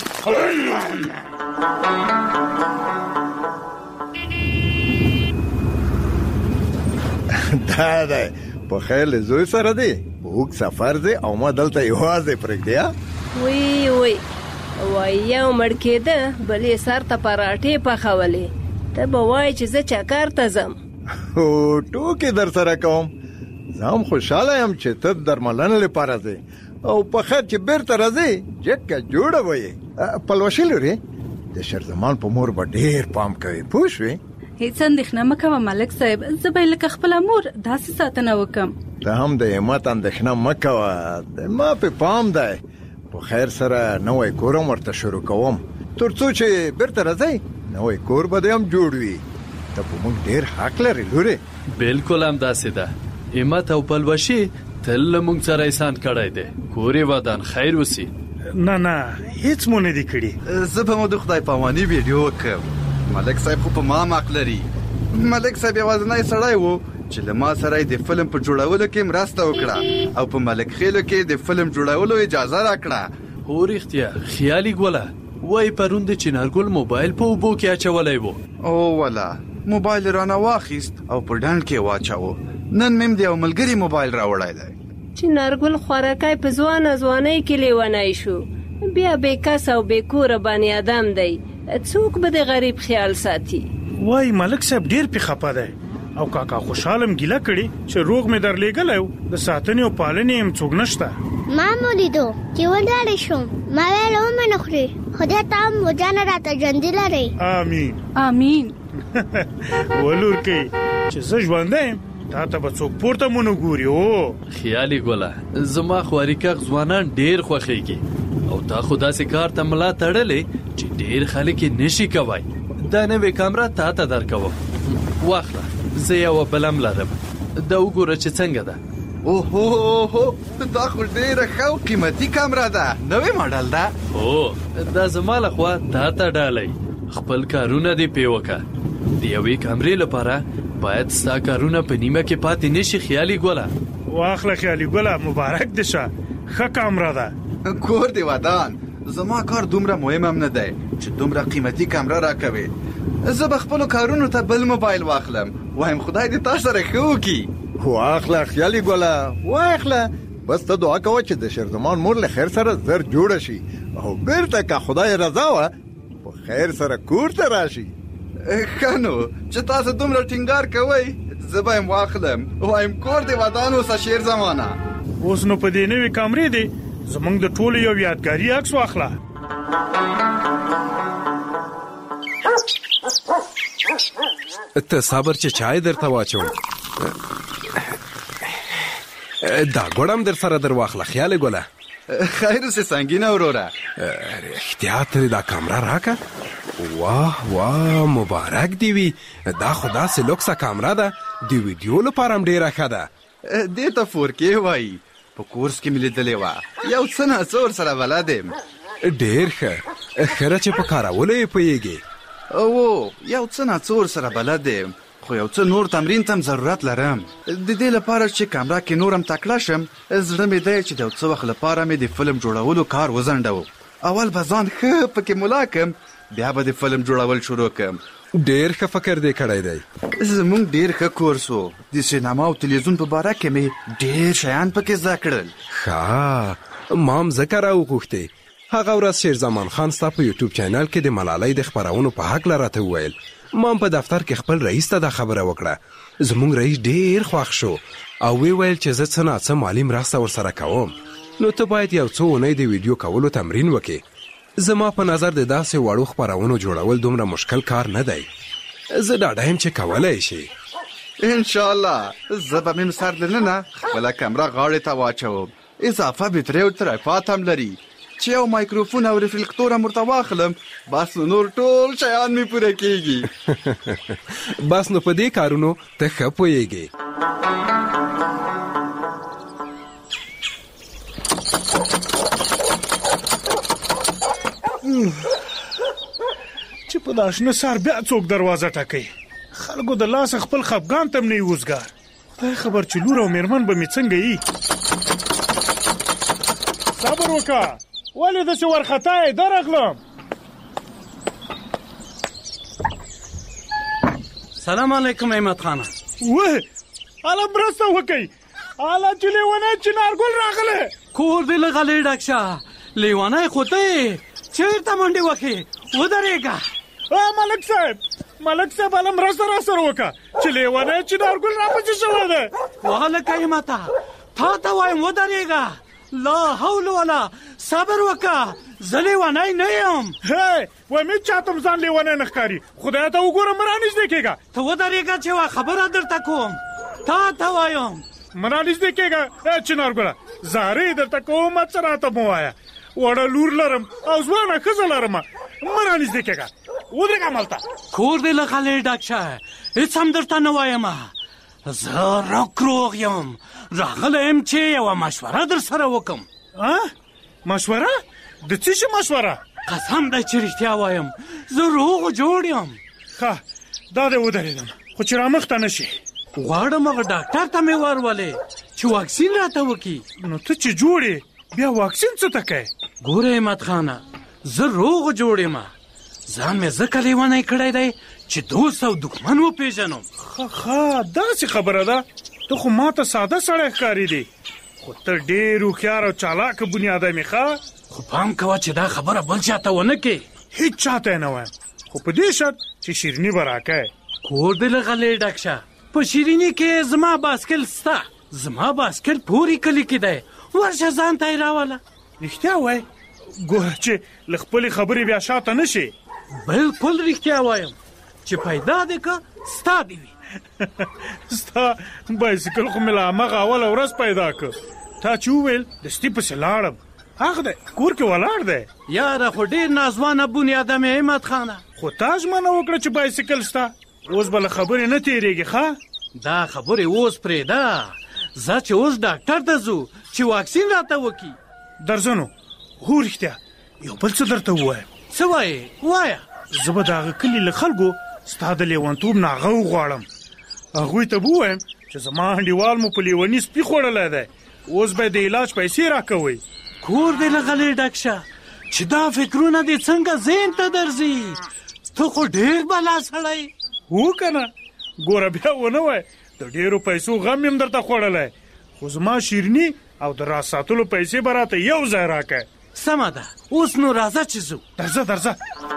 دا دی په خیر له زوی سره دی په اوږد سفر دی او ما دلته یوازې پرېږدی. وی وی وای یو مړ کېده بل یې سر ته پراټې پخولې. ته به وایې چې زه چکر ته ځم. هو ټوکې در سره کوم. زه هم خوشحاله یم چې ته درملنې لپاره ځې او په خیر چې بیرته راځې جګه جوړه به یې. پلوشې لرې د شیرزمان په مور به ډېر پام کوي پوه شوې. هیڅ اندېښنه مه کوه ملک صاحب، زه به یې لکه خپله مور داسې ساتنه وکړم. ته هم د همت اندېښنه مه کوه، د ما په پام دی. په خیر سره نوی کور هم ورته شروع کوم تر څو چې بیرته راځئ نوی کور به دې هم جوړ وي. ته په موږ ډېر حق لرې لورې. بالکل همداسې ده. همت او پلوشي تل له موږ سره احسان کړی دی. کور یې ودان خیر وسي. نه نه هیڅ مو نه دي کړي. زه به مو د خدای پاماني ویډیو وکړم. ملک صاحب خو په ما حق لري. ملک صاحب یوازینی سړی و چې له ما سره د فلم په جوړولو کې مرسته وکړه او په ملک خیلو کې د فلم جوړولو اجازه راکړه. هو رښتیا خیالي ګوله وای پرون د چنارګل موبایل په اوبو کې اچولی و. او ولا موبایل رانه واخیست او په ډنډ کې واچاوه. نن مې د یو ملګري موبایل راوړی دی. چنارګل خوارکی په ځوانه ځوانۍ کې لیونی شو. بیا بې کس او بې کوره بني ادم دی. څوک به د غریب خیال ساتي؟ وای ملک صاحب ډېر پې خپه دی او کاکا خوشحالم ګیله کړي چې روغ مې درلېږلی و د ساتنې او پالنې هم څوک نشته. ما مو لیدو چې ولاړې شوم ما ویل ومه نه خوري خدای ته هم وجانه راته ژوندي لرئ امین امین ولورکۍ چې زه ژوندی یم تا ته به څوک پورته مونږ ګوري. او خیالي ګوله زما خواريکغ ځوانان ډیر خوښيږي او تا خو داسې کار ته ملا تړلې چې ډیر خلک یې نشي کوي. دا نوې کامره تا ته درکوم واخله زه یو بلم لرم دا وګوره چې څنګه ده. اوهو دا خو ډیره ښه او قیمتي کامره ده نوې ماډل ده. هو دا زما لخوا تا ته ډالۍ خپل کارونه دې پې وکړه. د یوې کامرې لپاره باید ستا کارونه په نیمه کې پاتې نشي. خیالي ګوله واخله خیالي ګوله مبارک دې شه ښه کامره ده. کور دې ودان زما کار دومره مهم هم نه دی چې دومره قیمتي کامره راکوي. زه به خپلو کارونو ته بل موبایل واخلم وایم خدای دې تا سره ښه وکړي. واخله خیالي ګوله واخله بس ته دعا کوه چې د شیرزمان مور له خیر سره زر جوړه شي او بیرته که خدای رضا وه په خیر سره کور ته راشي. ښه نو چې تاسو دومره ټینګار کوئ زه به یم واخلم وایم کور دې ودان اوسه شیرزمانه. اوس نو په دې نوې کامرې دی زمونږ د ټولو یو یادګاري عکس واخله. ته صبر چې چای درته واچوم. دا ګوړم در سره در واخله خیال ګوله. خیر اوسې سنګینه وروره. احتیاط دا کامره راکه. واه واه مبارک دی وي دا خو داسې لوکسه کامره ده د ویډیو لپاره هم ډیره ښه ده. دې ته فور کې وایي په کورس کې مې لیدلې وه یو څه ناڅه ورسره بلد یم. ډیر ښه ښه چې په کارولو یې پوهېږې. او یو څه ناڅه ورسره بلد یم خو یو څه نور تمرین ته هم ضرورت لرم. د دې لپاره چې کامره کې نور هم تکړه شم زړه مې دی چې د یو څه وخت لپاره مې د فلم جوړولو کار وځنډوم. اول به ځان ښه پکې ملا کړم بیا به د فلم جوړول شروع کړم. ډیر ښه فکر دې کړی دی. زمونږ ډیر ښه کورس و د سینما او تلویزیون په باره کې مې ډیر شیان پکې زده کړل. ښه ما هم ځکه راوغوښتې هغه ورځ شیرزمان خان ستا په یوټیوب چینل کې د ملالۍ د خپرونو په هکله راته وویل. ما هم په دفتر کې خپل رئیس ته دا خبره وکړه. زمونږ رئیس ډیر خوښ شو او وی ویل چې زه څه ناڅه مالي مرسته ورسره کوم نو ته باید یو څو اونۍ د ویډیو کولو تمرین وکې. زما په نظر د داسې وړو خپرونو جوړول دومره مشکل کار نه دی. زه ډاډه یم چې کولی شي. انشاءالله زه به مې سر دننه خپله کمره غاړې ته واچوم. اضافه بټرۍ او تریفات هم لري چې یو مایکروفون او ریفلیکتور هم ورته واخلم بس نو نور ټول شیان مې پوره کېږي. بس نو په دې کارونو ته ښه پوهېږې. چې په دا شنه سهار بیا څوک دروازه ټکوي. خلکو د لاسه خپل خفګان ته هم نه یي وزګار. خدای خبر چې لور او میرمن به مې څنګه یي. صبر وکړه ولې داسې وارخطا یې درغلم. سلام علیکم احمد خانه. وه اله مرسته وکئ اله چې لیونی چنارګل راغلی. کور دې له غلې ډک شه لیونی خو ته چېرته منډې وکړې ودرېږه. ملک صاحب ملک صاحب اله مرسته را سره وکړه چې لیونی چنارګل راپسې شوی دی. وهلکه احمده تا ته وایم ودرېږه. لا حول ولا صبر وکړه زه لیونی نه یم. هی وایي مې چاته هم ځان لیونی نه ښکاري. خدای ته وګوره مه رانږدې کېږه. ته ودرېږه چې یوه خبره درته کوم تا ته وایم. مه رانږدې کېږه چنارګله زارۍ درته کوم څه راته مه وایه. وړه لور لرم او ځوانه ښځه لرم مه رانږدې کېږه ودرېږه هملته. کور دې له غلې ډک شه هېڅ هم درته نه وایم. زه روغ روغ یم راغلی یم چې یوه مشوره در سره وکم. مشوره؟ د څه شي مشوره؟ قسم دی چې رښتیا وایم زه روغ جوړ یم. ښه دا دی ودرېدم خو چې رامخته نه شي. غواړم هغه ډاکټر ته مې ورولې چې واکسین راته وکړي. نو ته چې جوړ یې بیا واکسین څه ته کوې؟ ګوره احمد خانه زه روغ جوړ یم. ځان مې ځکه لیونی کړی دی چې دوست او دښمن وپېژنم. ښه ښه داسې خبره ده. ته خو ما ته ساده سړی ښکارېدې خو ته ډېر هوښیار او چالاکه بنیاده مې ښه. خو پام کوه چې دا خبره بل چاته ونه کې. هیڅ چاته یې نه وایم خو په دې شرط چې شیریني به راکئ. کور دې له غلې ډک شه. په شیریني کې زما باسکل سته. زما باسکل پورې کلي کې دی ورشه ځان ته یې راوله. رښتیا وایي؟ ګوره چې له خپلې خبرې بیا شاته نه شي. بالکل رښتیا وایم چې پیدا دې که ستا دې وي. ستا بایسکل خو مې له همغه اوله ورځ پیدا که. تا چې وویل دستي پسې لاړم. حق دی کور کې ولاړ دی. یاره خو ډېر نازوانه بنیادم یې همت خانه. خو تا ژمنه وکړه چې بایسکل ستا. اوس به له خبرې نه تېرېږي ښه؟ دا خبرې اوس پرېږده. زه چې اوس ډاکټر ته ځو چې واکسین راته وکړي. درځه نو. هو رښتیا یو بل څه درته ووایم. څه وایې؟ وایه. زه به د هغه کلي له خلکو ستا د لیونتوب نه هغه وغواړم. هغوی ته به ووایم چې زما انډیوال مو په لیوني سپي خوړلی دی. اوس به د علاج پیسې راکوئ. کور دې له غلې ډک شه چې دا فکرونه دې څنګه ذهن ته درځي. ته خو ډېر بلا سړی. هو که نه؟ ګوره بیا ونه وای د ډېرو پیسو غم یم درته خوړلی. خو زما شیریني او د راز ساتلو پیسې به راته یو ځای راکړه. سمه ده اوس نو راځه چې ځو. درځه درځه.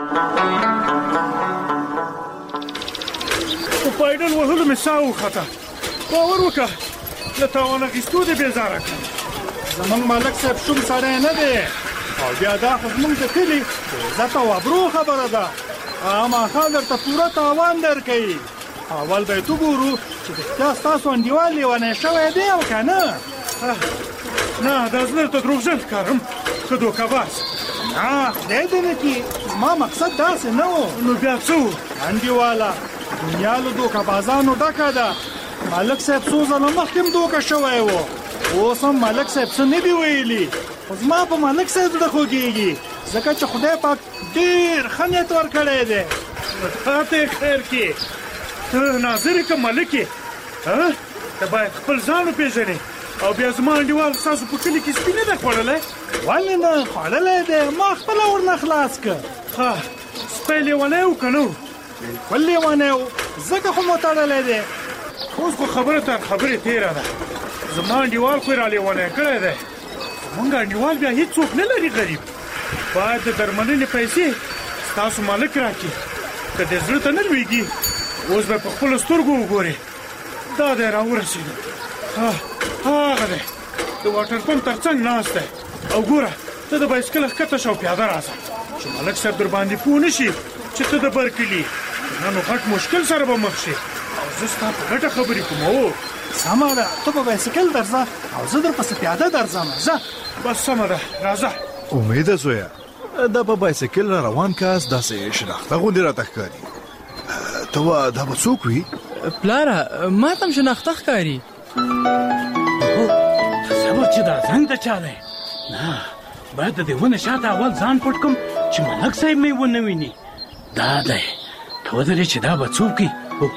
په پایډل وهلو مې ساه وخته. باور وکړه له تاوان اخیستو دې بېزاره کړم. زمونږ ملک صاحب شوم سړی نه دی او بیا دا خو زمونږ د کلي د عزت او ابرو خبره ده. خامخا درته پوره تاوان درکوي. اول به یې وګورو چې رښتیا ستاسو انډیوال لیونی شوی دی او که نه. نه دا زه درته دروغجن ښکارم ښه دوکهباز. نه خدای دې نه کړي زما مقصد داسې نه و. نو بیا څه و؟ انډیواله دنیا له دوکهبازانو ډکه ده. ملک صاحب څو ځله مخکې هم دوکه شوی و. اوس هم ملک صاحب څه نه دي ویلي. خو زما په ملک صاحب زړه خوږېږي ځکه چې خدای پاک ډېر ښه نیت ورکړی دی. تا ته یې خیر کړي. ته ناظر یې که ملک یې؟ ته باید خپل ځان وپېژنې. او بیا زما انډیوال ستاسو په کلي کې سپي نه ده خوړلی؟ ولې نه خوړلی دی. ما خپله ورنه خلاص که. ښه سپی لیونی و که نه و؟ بالکل لیونی و ځکه خو مو تړلی دی. اوس خو خبره تر خبرې تېره ده. زما انډیوال خو یې را لیونی کړی دی. زمونږ انډیوال بیا هېڅوک نه لري غریب. باید د درملنې پیسې ستاسو مالک راکړي. که دې زړه ته نه لوېږي اوس به په خپلو سترګو وګورې. دا دی راورسېدو. هغه دی د واټر پمپ تر څنګ ناست دی. او ګوره ته د بایسکل ښکته شه او پیاده راځه چې ملک صاحب در باندې پوه نه شي چې ته د برکلي. نه نو غټ مشکل سره به مخ شي. او زه ستا په ګټه خبرې کوم. هو سمه ده ته په بایسکل درځه او زه در پسې پیاده درځم. ځه بس سمه ده راځه. امیده زویه دا په بایسکل را روان کاس داسې شناخته غوندې راته ښکاري. ته وا دا به څوک وي؟ پلاره ما ته هم شناخته ښکاري. تصور چې دا زنګ د چا دی. نه باید د دې ونې شاته اول ځان پټ کړم چې ملک صاحب مې ونه ویني. دا دی ته ودرې چې دا به څوک وي.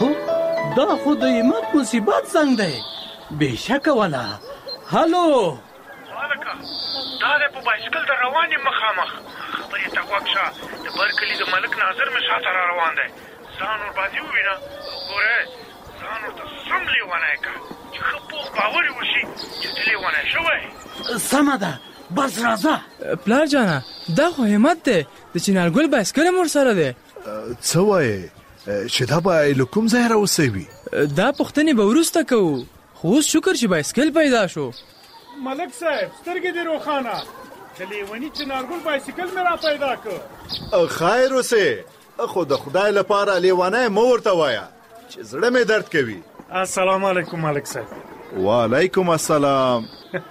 دا خو د همت مصیبت زنګ دی. بېشکه ولا. هلو مالکه دا دی په بایسکل در روان یم مخامخ. خبرې ته غوږ شه. د برکلي د ملک ناظر مې شاته را روان دی. ځان ورباندې ووینه. ګوره ځان ورته سم لیونی که چې ښه پوخ باور یې وشي چې ته لیونی شوی. سمه ده بس راځه. پلار جانه دا خو همت دی. د چنارګل بایسکل هم ورسره دی. څه وایې چې دا به له کوم ځای راوسوي؟ دا پوښتنې به وروسته کوو. خو اوس شکر چې بایسکل پیدا شو. ملک صاحب سترګې دې روښانه. د لیوني چنارګل بایسکل مې را پیدا کړ. خیر اوسې. خو د خدای لپاره لیونی مه ورته وایه چې زړه مې درد کوي. السلام علیکم ملک صاحب. وعلیکم السلام.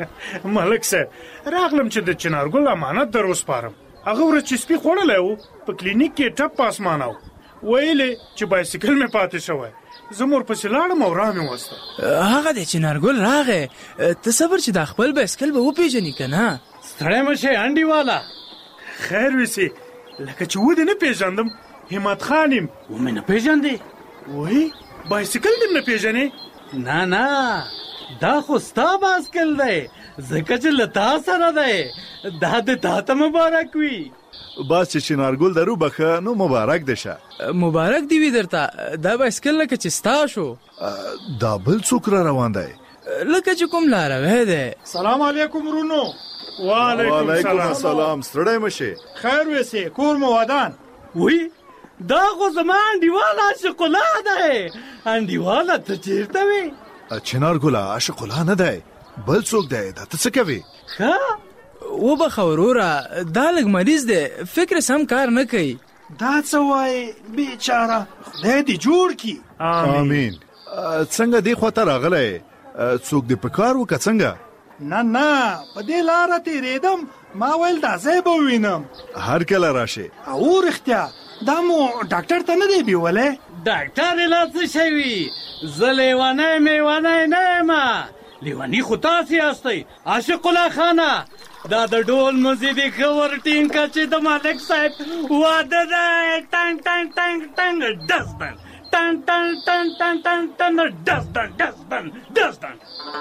ملک صاحب راغلم چې د چنارګل امانت در وسپارم. هغه ورځ چې سپي خوړلی و په کلینیک کې ټپ په اسمانه و. ویلې چې بایسکل مې پاتې شوی. زه مور پسې لاړم او را مې وسته. هغه دی چنارګل راغی. ته صبر چې دا خپل بایسکل به وپېژني که نه. ستړی مه شې انډیواله. خیر وسې لکه چې ودې نه پېژندم. همت خان یم. ومې نه پېژندې؟ وایي بایسکل دې نه پېژنې؟ نه نه دا خو ستا بایسکل دی ځکه چې له تا سره دی. دا د تا ته مبارک وي. بس چې چنارګل در وبخه نو مبارک دې شه. مبارک دی وي درته. دا بایسکل لکه چې ستا شو. دا بل څوک را روان دی؟ لکه چې کوم لاروی دی. سلام علیکم ورونو. وعلیکم السلام. ستړی مه شې. خیر وسې کور مو ودان. وی دا خو زما انډیوال عاشق الله دی. انډیواله ته چېرته وې؟ چنارګله عاشق الله نه دی. بل څوک دی دا ته څه کوي ښه وبخه وروره دا لږ مریض دی فکر سم کار نه کوي دا څه وایي بیچاره خدای دې جوړ کړي آمین څنګه دې خواته راغلی څوک دې په کار وکړه څنګه نه نه په دې لاره تېرېدم ما ویل دا ځای به ووینم هر کله راشې او رښتیا دا مو ډاکټر ته نه دی بیولی ډاکټر یې لا څه شوي زه لیونی میونی نه یم لیوني خو تاسې یاستئ عاشق الله خانه دا د ډول مزیدي ښه ورټینګ که چې د مالک صاحب واده دی ټنګ ټنګ ټنګ ټنګ ډزبن ټن ټن ټن ټن ټن ټن ډزبن ډزبن ډزبن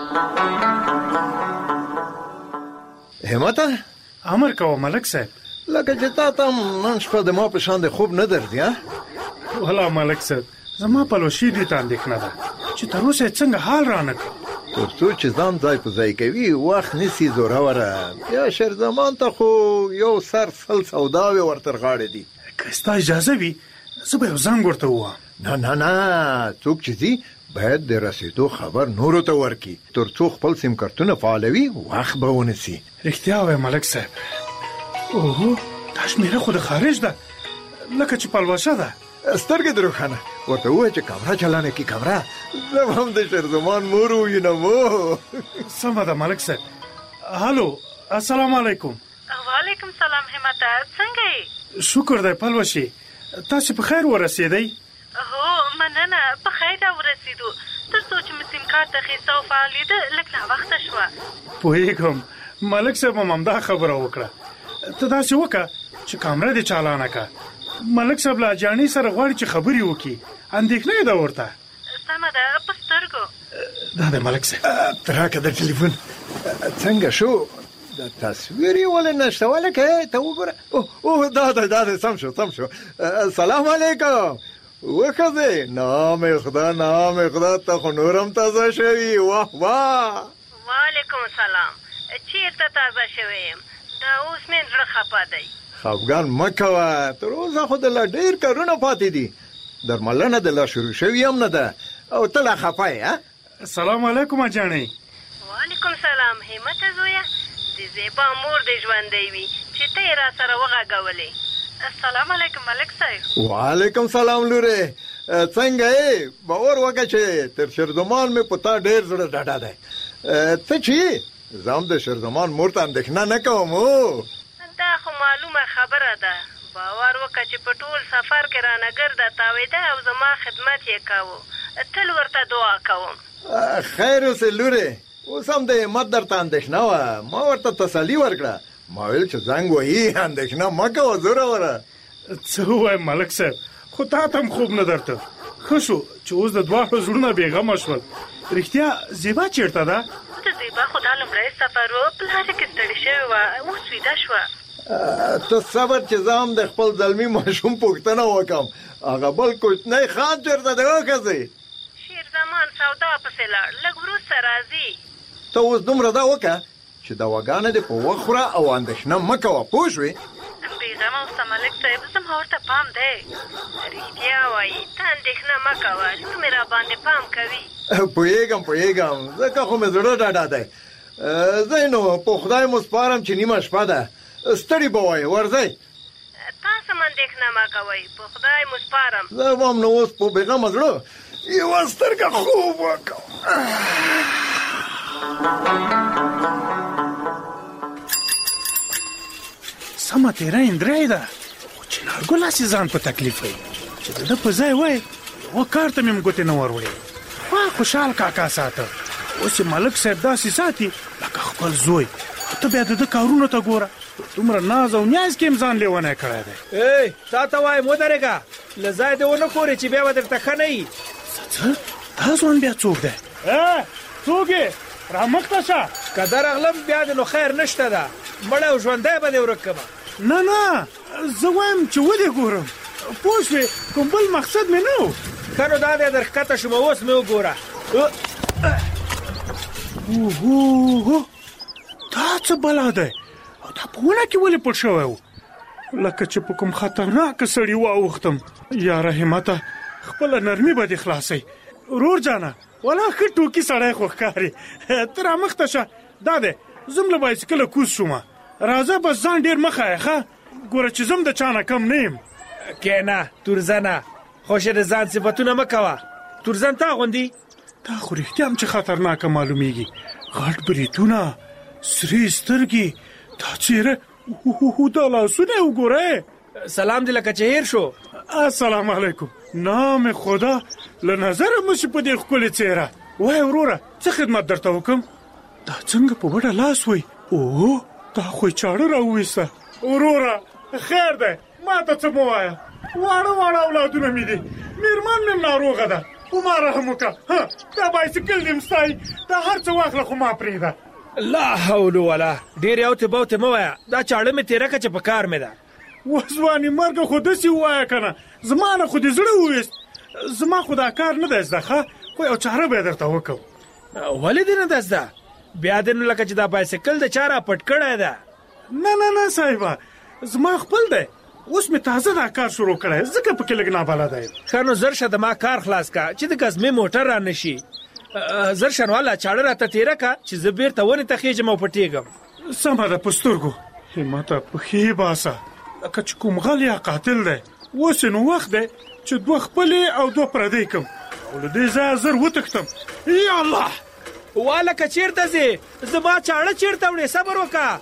همته امر کوه ملک صاحب لکه چې تا ته نن شپه د ما په شان د خوب نه درځي ها والله ملک صاحب زما پلوشي دې ته اندېښنه ده چې تر اوسه یې څنګه حال رانه کړ تر څو چې ځان ځای په ځای کوي وخت نیسي زوروره یا شیرزمان ته خو یو سر سل سوداوې ورتر غاړې دي که ستا اجازه وي زه به یو زنګ ورته ووایم نه نه نه څوک چې ځي باید د رسېدو خبر نورو ته ورکړي تر څو خپل سیم کارتونه فعالوي وخت به ونیسي رښتیا وایې ملک صاحب اوهو دا شمېره خو د خارج ده لکه چې پلوشه ده سترګې دې روښانه ورته ووایه چې کمره چلانه کړي کمره زه به هم د شیرزمان مور ووینم سمه ده ملک صاحب هلو السلام علیکم وعلیکم سلام همته څنګه یې شکر دی پلوشي تاسې په خیر ورسېدئ هو مننه په خیر راورسېدو تر څو چې مې سیم کارت اخیسته او فعالېده لږ ناوخته شوه پوهېږم ملک صاحب هم همدا خبره وکړه ته داسې وکړه چې کامره دې چالانه کړه ملک صاحب له اجاڼۍ سره غواړي چې خبرې وکړي اندېښنه یې ده ورته سمه ده په سترګو دا دی ملک صاحب ته راکړه د ټلیفون څنګه شو د تصویر یې ولې نشته ولکه ته وګوره اوه دا دی دا دی سم شو سم شو سلام علیکم وښځې نام خدا نام خدا ته خو نورم تازه شوي واه واه وعلیکم سلام چیرته تازه شوی یم دا اوس مې زړه خفه دی خفګان مه کوه تر اوسه خو د لا ډېر کارونه پاتې دي درملنه د لا شروع شوي هم نه ده او ته لا خفه یې السلام علیکم اجاڼۍ وعلیکم سلام همته زویه د زیبا مور دې ژوندی وي چې ته یې را سره وغږولې السلام علیکم ملک صاحب وعلیکم سلام لورې څنګه یې باور وکړه چې تر شیرزمان مې په تا ډېر زړه ډاډه دی ته چې زه هم د شیرزمان مور ته اندېښنه نه کوم دا خو معلومه خبره ده باور وکړه چې په ټول سفر کې رانه ګرده تاوېده او زما خدمت یې کاوه تل ورته دعا کوم خیر اوسې لورې اوس هم د همت درته اندېښنه وه ما ورته تسلي ورکړه ما ویل چې زنګ وهي اندېښنه مه کوه زوروره څه ووایم ملک صاحب خو تا ته هم خوب نه درته ښه شو چې اوس د دواړو زړونه بېغمه شول رښتیا زیبا چېرته ده د زیبا خو دا لومړی سفر و په لاره کې ستړې شوې وه اوس ویده شوه ته صبر چې زه هم د خپل زلمي ماشوم پوښتنه وکړم هغه بل کوچنی خان چېرته دی وښځې شیرزمان سودا پسې لاړ لږ وروسته راځي ته اوس دومره دا وکړه چې دواګانې دې په وخت خوره او اندېښنه مه کوه پوه شوې بېغمه اوسه ملک صاحب زما ورته پام دی رښتیا وایي ته اندېښنه مه کوه لور مې را باندې پام کوي پوهېږم پوهېږم ځکه خو مې زړه ډاډه دی ځئ نو په خدای مو سپارم چې نیمه شپه ده ستړي به وایې ورځئ تاسو هم اندېښنه مه کوئ په خدای مو سپارم زه به هم نو اوس په بېغمه زړه یوه سترګه خوب وکړم سمه تېره اندرۍ ده خو چې نارګل هسې ځان په تکلیف وي چې د ده په ځای وای یوه کار ته مې هم ګوتې نه ور وړې ما خوشحال کاکا ساته اوس یې ملک صاحب داسې ساتي لکه خپل زوی ته بیا د ده کارونو ته ګوره دومره ناز او نیاز کې هم ځان لیونی کړی دی ای تا ته وایم ودرېږه له ځای دې ونه ښورې چې بیا به درته ښه نه وي څه دا ځوان بیا څوک دی څوک یې را مخته شه که درغلم بیا دې نو خیر نشته ده مړی او ژوندی به دې ورک کړمه نه نه زه وایم چې ودې ګورم پوه شوې کوم بل مقصد مې نه و ښه نو دا دی در ښکته شوم اوس مې وګوره اوهو دا څه بلا دی او دا په ونه کې ولې پټ شوی و لکه چې په کوم خطرناکه سړي واوښتم یاره همته خپله نرمي به دې خلاصئ ورور جانه ولا ښه ټوکي سړی خو ښکاري. ته رامخته شه. دا دی زم له بایسکله کوز شومه. راځه بس ځان ډېر مه ښایه ښه. ګوره چې زم د چا نه کم نه یم. کینه تورزنه خوشه د ځان صفتونه مه کوه. تورزن تا غوندي دا خو رښتیا هم چې خطرناکه معلومیږي. غټ بریتونه، سرې سترګې، دا څېره، دا لاسونه یې وګوره. سلام دې لکه چې هیر شو. السلام علیکم. نام خدا له نظره مشي په دې ښکلې څېره. وای وروره څه خدمت درته وکم؟ دا څنګه په بډه لاس وی؟ اوه دا خو یې چاړه راوویسته. وروره خیر دی ما ته څه مه وایه. واړه واړه اولادونه مې دي. مېرمن مې ناروغه ده. خو ما رحم وکړه. دا بایسکل دې مستی دا هر څه واخله خو ما پرېږده. لا حول ولا. ډېر یوتې بوتې مه وایه. دا چاړه مې تېره کړه چې په کار مې ده. وځوانې مرګه خو داسې ووایه که نه. زما نه خو دې زړه وویست. زما خو دا کار نه دی زده ښه. خو یو چاره به یې درته وکړم. ولې دې نه ده زده؟ بیا دې نو لکه چې دا بایسکل د چا را پټ کړی ده. نه نه نه صاحبه زما خپل دی. اوس مې تازه دا کار شروع کړی ځکه پکې لږ نابلده یم. ښه نو زر شه د ما کار خلاص که چې د ګزمې موټر را نه شي. زر شنواله چاړه راته تېره که چې زه بېرته ونې ته خېږم او پټېږم. سمه ده په سترګو. همته پښې باسه لکه چې کوم غل یا قاتل دی. اوس نو وخت دی چې دوه خپلې او دوه پردی کړم او له دې ځایه زر وتښتم. یا الله والکه چېرته ځې؟ زما چاړه چېرته وړې؟ صبر وکړه.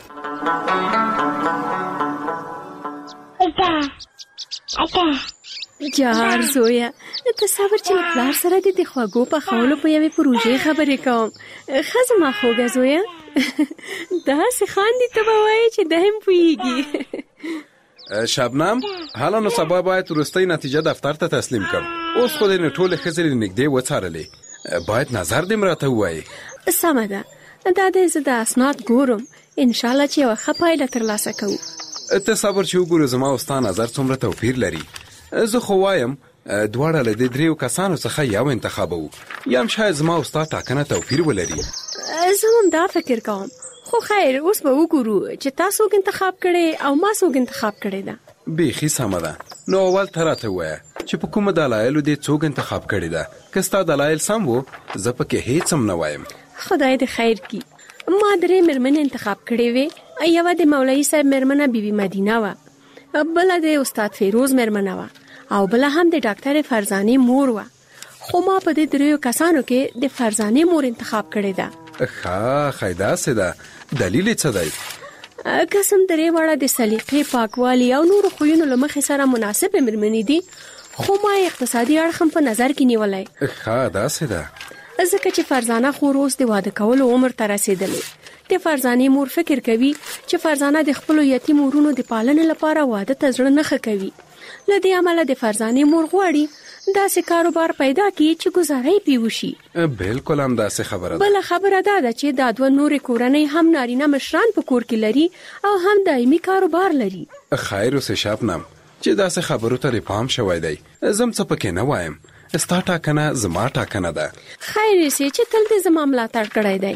جار زویا ته صبر چې له پلار سره د خوږو پخولو په یوې پروژې خبرې کوم. ښه زما خوږه زویا داسې خاندي ته به وایې چې ده هم پوهېږي. شبنم حالا نو سبا باید وروستۍ نتیجه دفتر ته تسلیم کړم. اوس خو دې نو ټولې ښځې نږدې وڅارلې. باید نظر دې م راته ووایې. سمه ده دا دی زه د اسناد ګورم. انشاءالله چې یوه ښه پایله ترلاسه کوو. ته صبر چې وګورو زما او ستا نظر څومره توپیر لري. زه خو وایم دواړه له دې دریو کسانو څخه یو انتخابوو یا هم شاید زما او ستا ټاکنه توپیر ولري. زه هم دا فکر کوم. خو خیر اوس به وګورو چې تا څوک انتخاب کړی او ما څوک انتخاب کړی ده. بیخي سمه ده. نو اول ته راته ووایه چې په کومه دلایلو دې څوک انتخاب کړی ده. که ستا دلایل سم وو زه پکې هیڅ هم نه وایم. خدای دې خیر کړي. ما درې مېرمنې انتخاب کړې وې. یوه د مولوي صاحب مېرمنه بیبي مدینه وه، بله د استاد فیروز مېرمنه وه او بله هم د ډاکټرې فرزانې مور وه. خو ما په دې دریو کسانو کې د فرزانې مور انتخاب کړې ده. ښه ښه داسې ده. دلیل یې څه دی؟ قسم درې واړه د سلیقې پاکوالي او نورو خویونو له مخې سره مناسبې مېرمنې دي. خو ما اقتصادي اړخ هم په نظر کې نیولی. ښه داسې ده. ځکه چې فرزانه خور اوس د واده کولو عمر ته رسېدلی. د فرزانې مور فکر کوي چې فرزانه د خپلو یتیم ورونو د پالنې لپاره واده ته زړه نه ښه کوي. له دې امله د فرزانې مور غواړي داسې کاروبار پیدا کړي چې ګزاره یې پرې وشي. بالکل هم داسې خبره ده. بله خبره دا ده چې دا دوه نورې کورنۍ هم نارینه مشران په کور کې لري او هم دایمي کاروبار لري. خیر اوسې شبنم چې داسې خبرو ته پام شوی دی. زم څه پکې نه وایم. ستا ټاکنه زما ټاکنه ده. خیر یې چې تل دې زما ملاتړ کړی دی.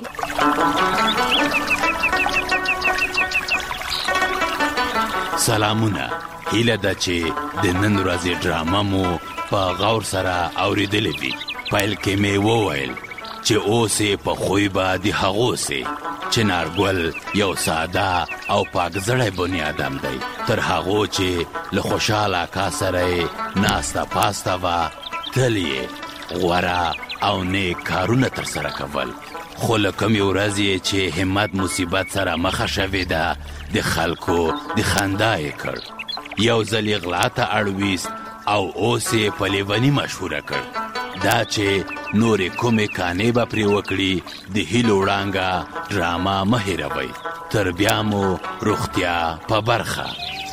سلامونه. هیله ده چې د نن ورځې ډرامه مو په غور سره اورېدلې وي. پیل کې مې وویل چې اوس یې په خوی به د هغو سې چې نارګل یو ساده او پاکزړی بني ادم دی تر هغو چې له خوشحال اکا سره یې ناسته پاسته وه تل یې غوره او نیک کارونه ترسره کول. خو له کومې ورځې چې همت مصیبت سره مخه شوې ده د خلکو د خندا یې کړ. یو ځل یې غلا ته اړویست او اوس یې په لیوني مشهوره کړ. دا چې نورې کومې کانې به پرې وکړي د هیلو وړانګه ډرامه مه هېروئ. تر بیا مو روغتیا په برخه.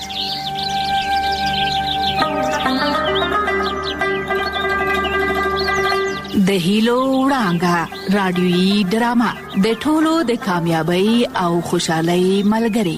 د هیلو وړانګه رادیویي ډرامه د ټولو د کامیابی او خوشحالۍ ملګری.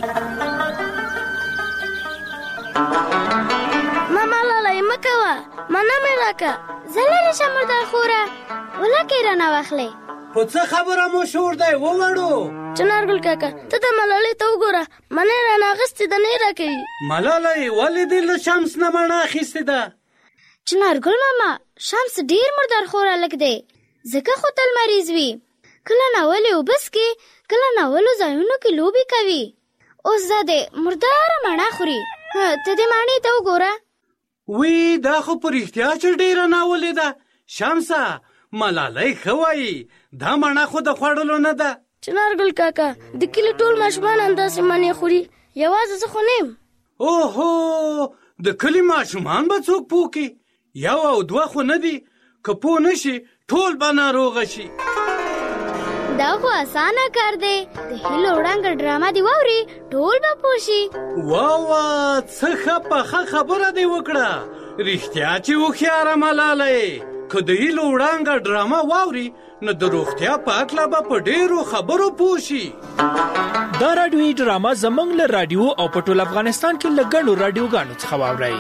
ماما لاله مکوه مانا مې راکه زلری شمر د خوره ولکه رانه واخلې. په څه خبره مو شور دی ووړو؟ چنارګل کاکا ته د ملالۍ ته وګوره منې رانه اغستې ده نه راکوي. ملالۍ ولې دې له شمس نه مڼه اخیستې ده؟ چنارګل ماما شمس ډیر مردار خور الک دی، ځکه خو تل مریض وي. کله ناولې وبس کې، کله ناولو ځایونو کې لوبې کوي. اوس دا دی مرداره مڼه خوري. ته دې مڼې ته وګوره. وی دا خو په رښتیا چې ډیره ناولې ده. شمسه ملالۍ ښه وایي، دا مڼه خو د خوړلو نه ده. چنارګل کاکا د کلي ټول ماشومان همداسې مڼې خوري، یوازې زه خو نه یم. اوهو د کلي ماشومان به څوک پوه کړي؟ یو او دوه خو نه دي، که پوه نه شي ټول به ناروغه شي. دا خو اسانه کار دی، د هیلو وړانګه ډرامه دی واوري ټول به پوه شي. واوا څه ښه پخه خبره دی وکړه. رښتیا چې هوښیاره ملالۍ، که د هیلو وړانګه ډرامه واوري نو د روغتیا په هکله به په ډېرو خبرو پوه شي. دا راډیوي ډرامه زموږ له راډیو او په ټول افغانستان کې له ګڼو راډیوګانو څخه واورئ.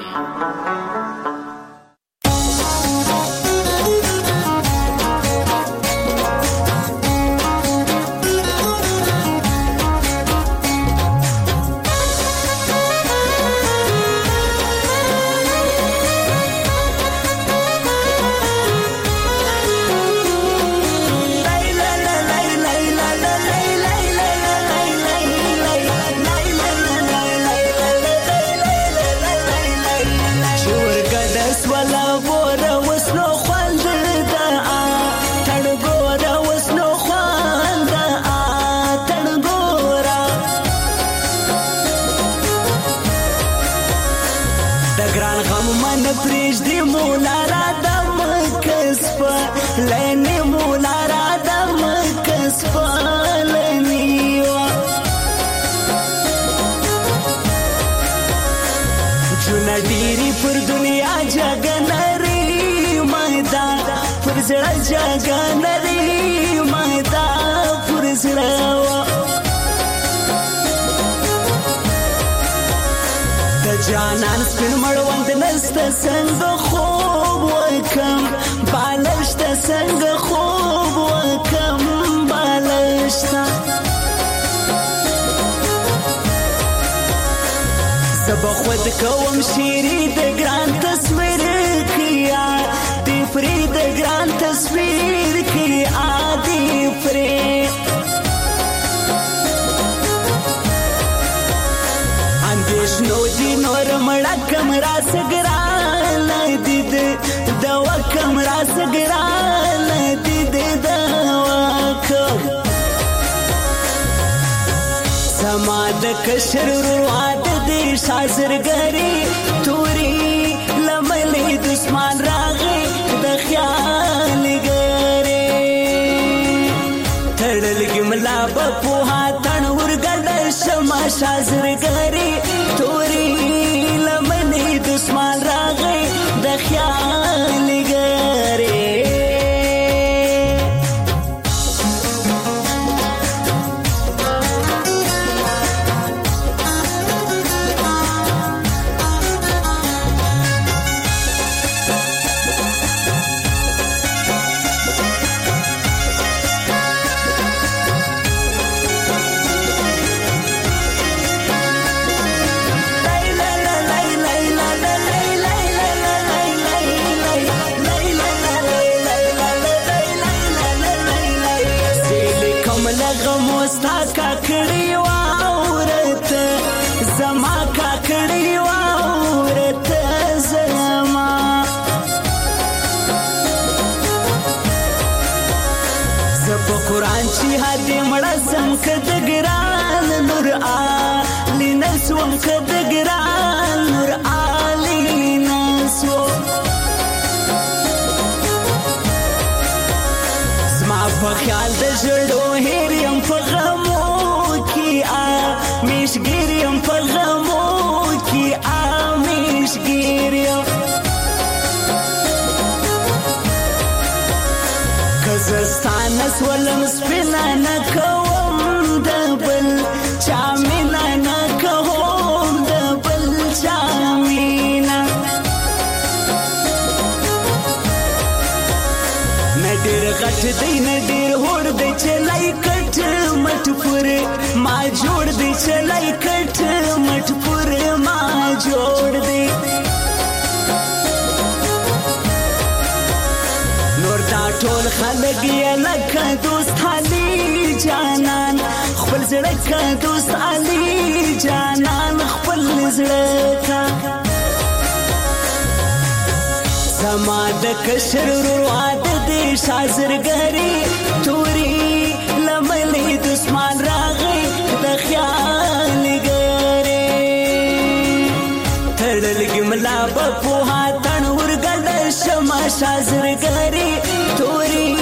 جانان سپین مړوند نسته څنګه خوب وکم، بالشته څنګه خوب وکم بالشته. زه به خود کوم شیری د ګران تصویر کیا، دی پری د ګران تصویر کیا، دی پری نو دی نور مړه کمرا سګرال دید دوا کمرا سګرال دید دوا کم سما د کشر رواد دی شازرګری توري لملې دشمن راغې د خیال ګره تړل ګملا په پوها تن ورګل شما شازرګری توري لمنې دشمن راغې د خیال ګره. خیال د جړو هریم په غمو کې آ مشګریم په غمو کې آ مشګریم کزستان سولم سپینا نه کوم د بل چا مینا نه کوم د بل چا مینا ډېر غټ دی نه ډېر هوړ دی چلای کټ مټ پورې ما جوړ دی چلای کټ مټ پورې ما جوړ دی ټول خلک یې لکه دوست علي جانان خپل زړه کا دوست علي جانان خپل زړه کا زما د کشر رواد دې شازرګری توري لملې دسمان راغی د خیال ګره تړل ګملا په هاتن ورګل شمع شازرګری توري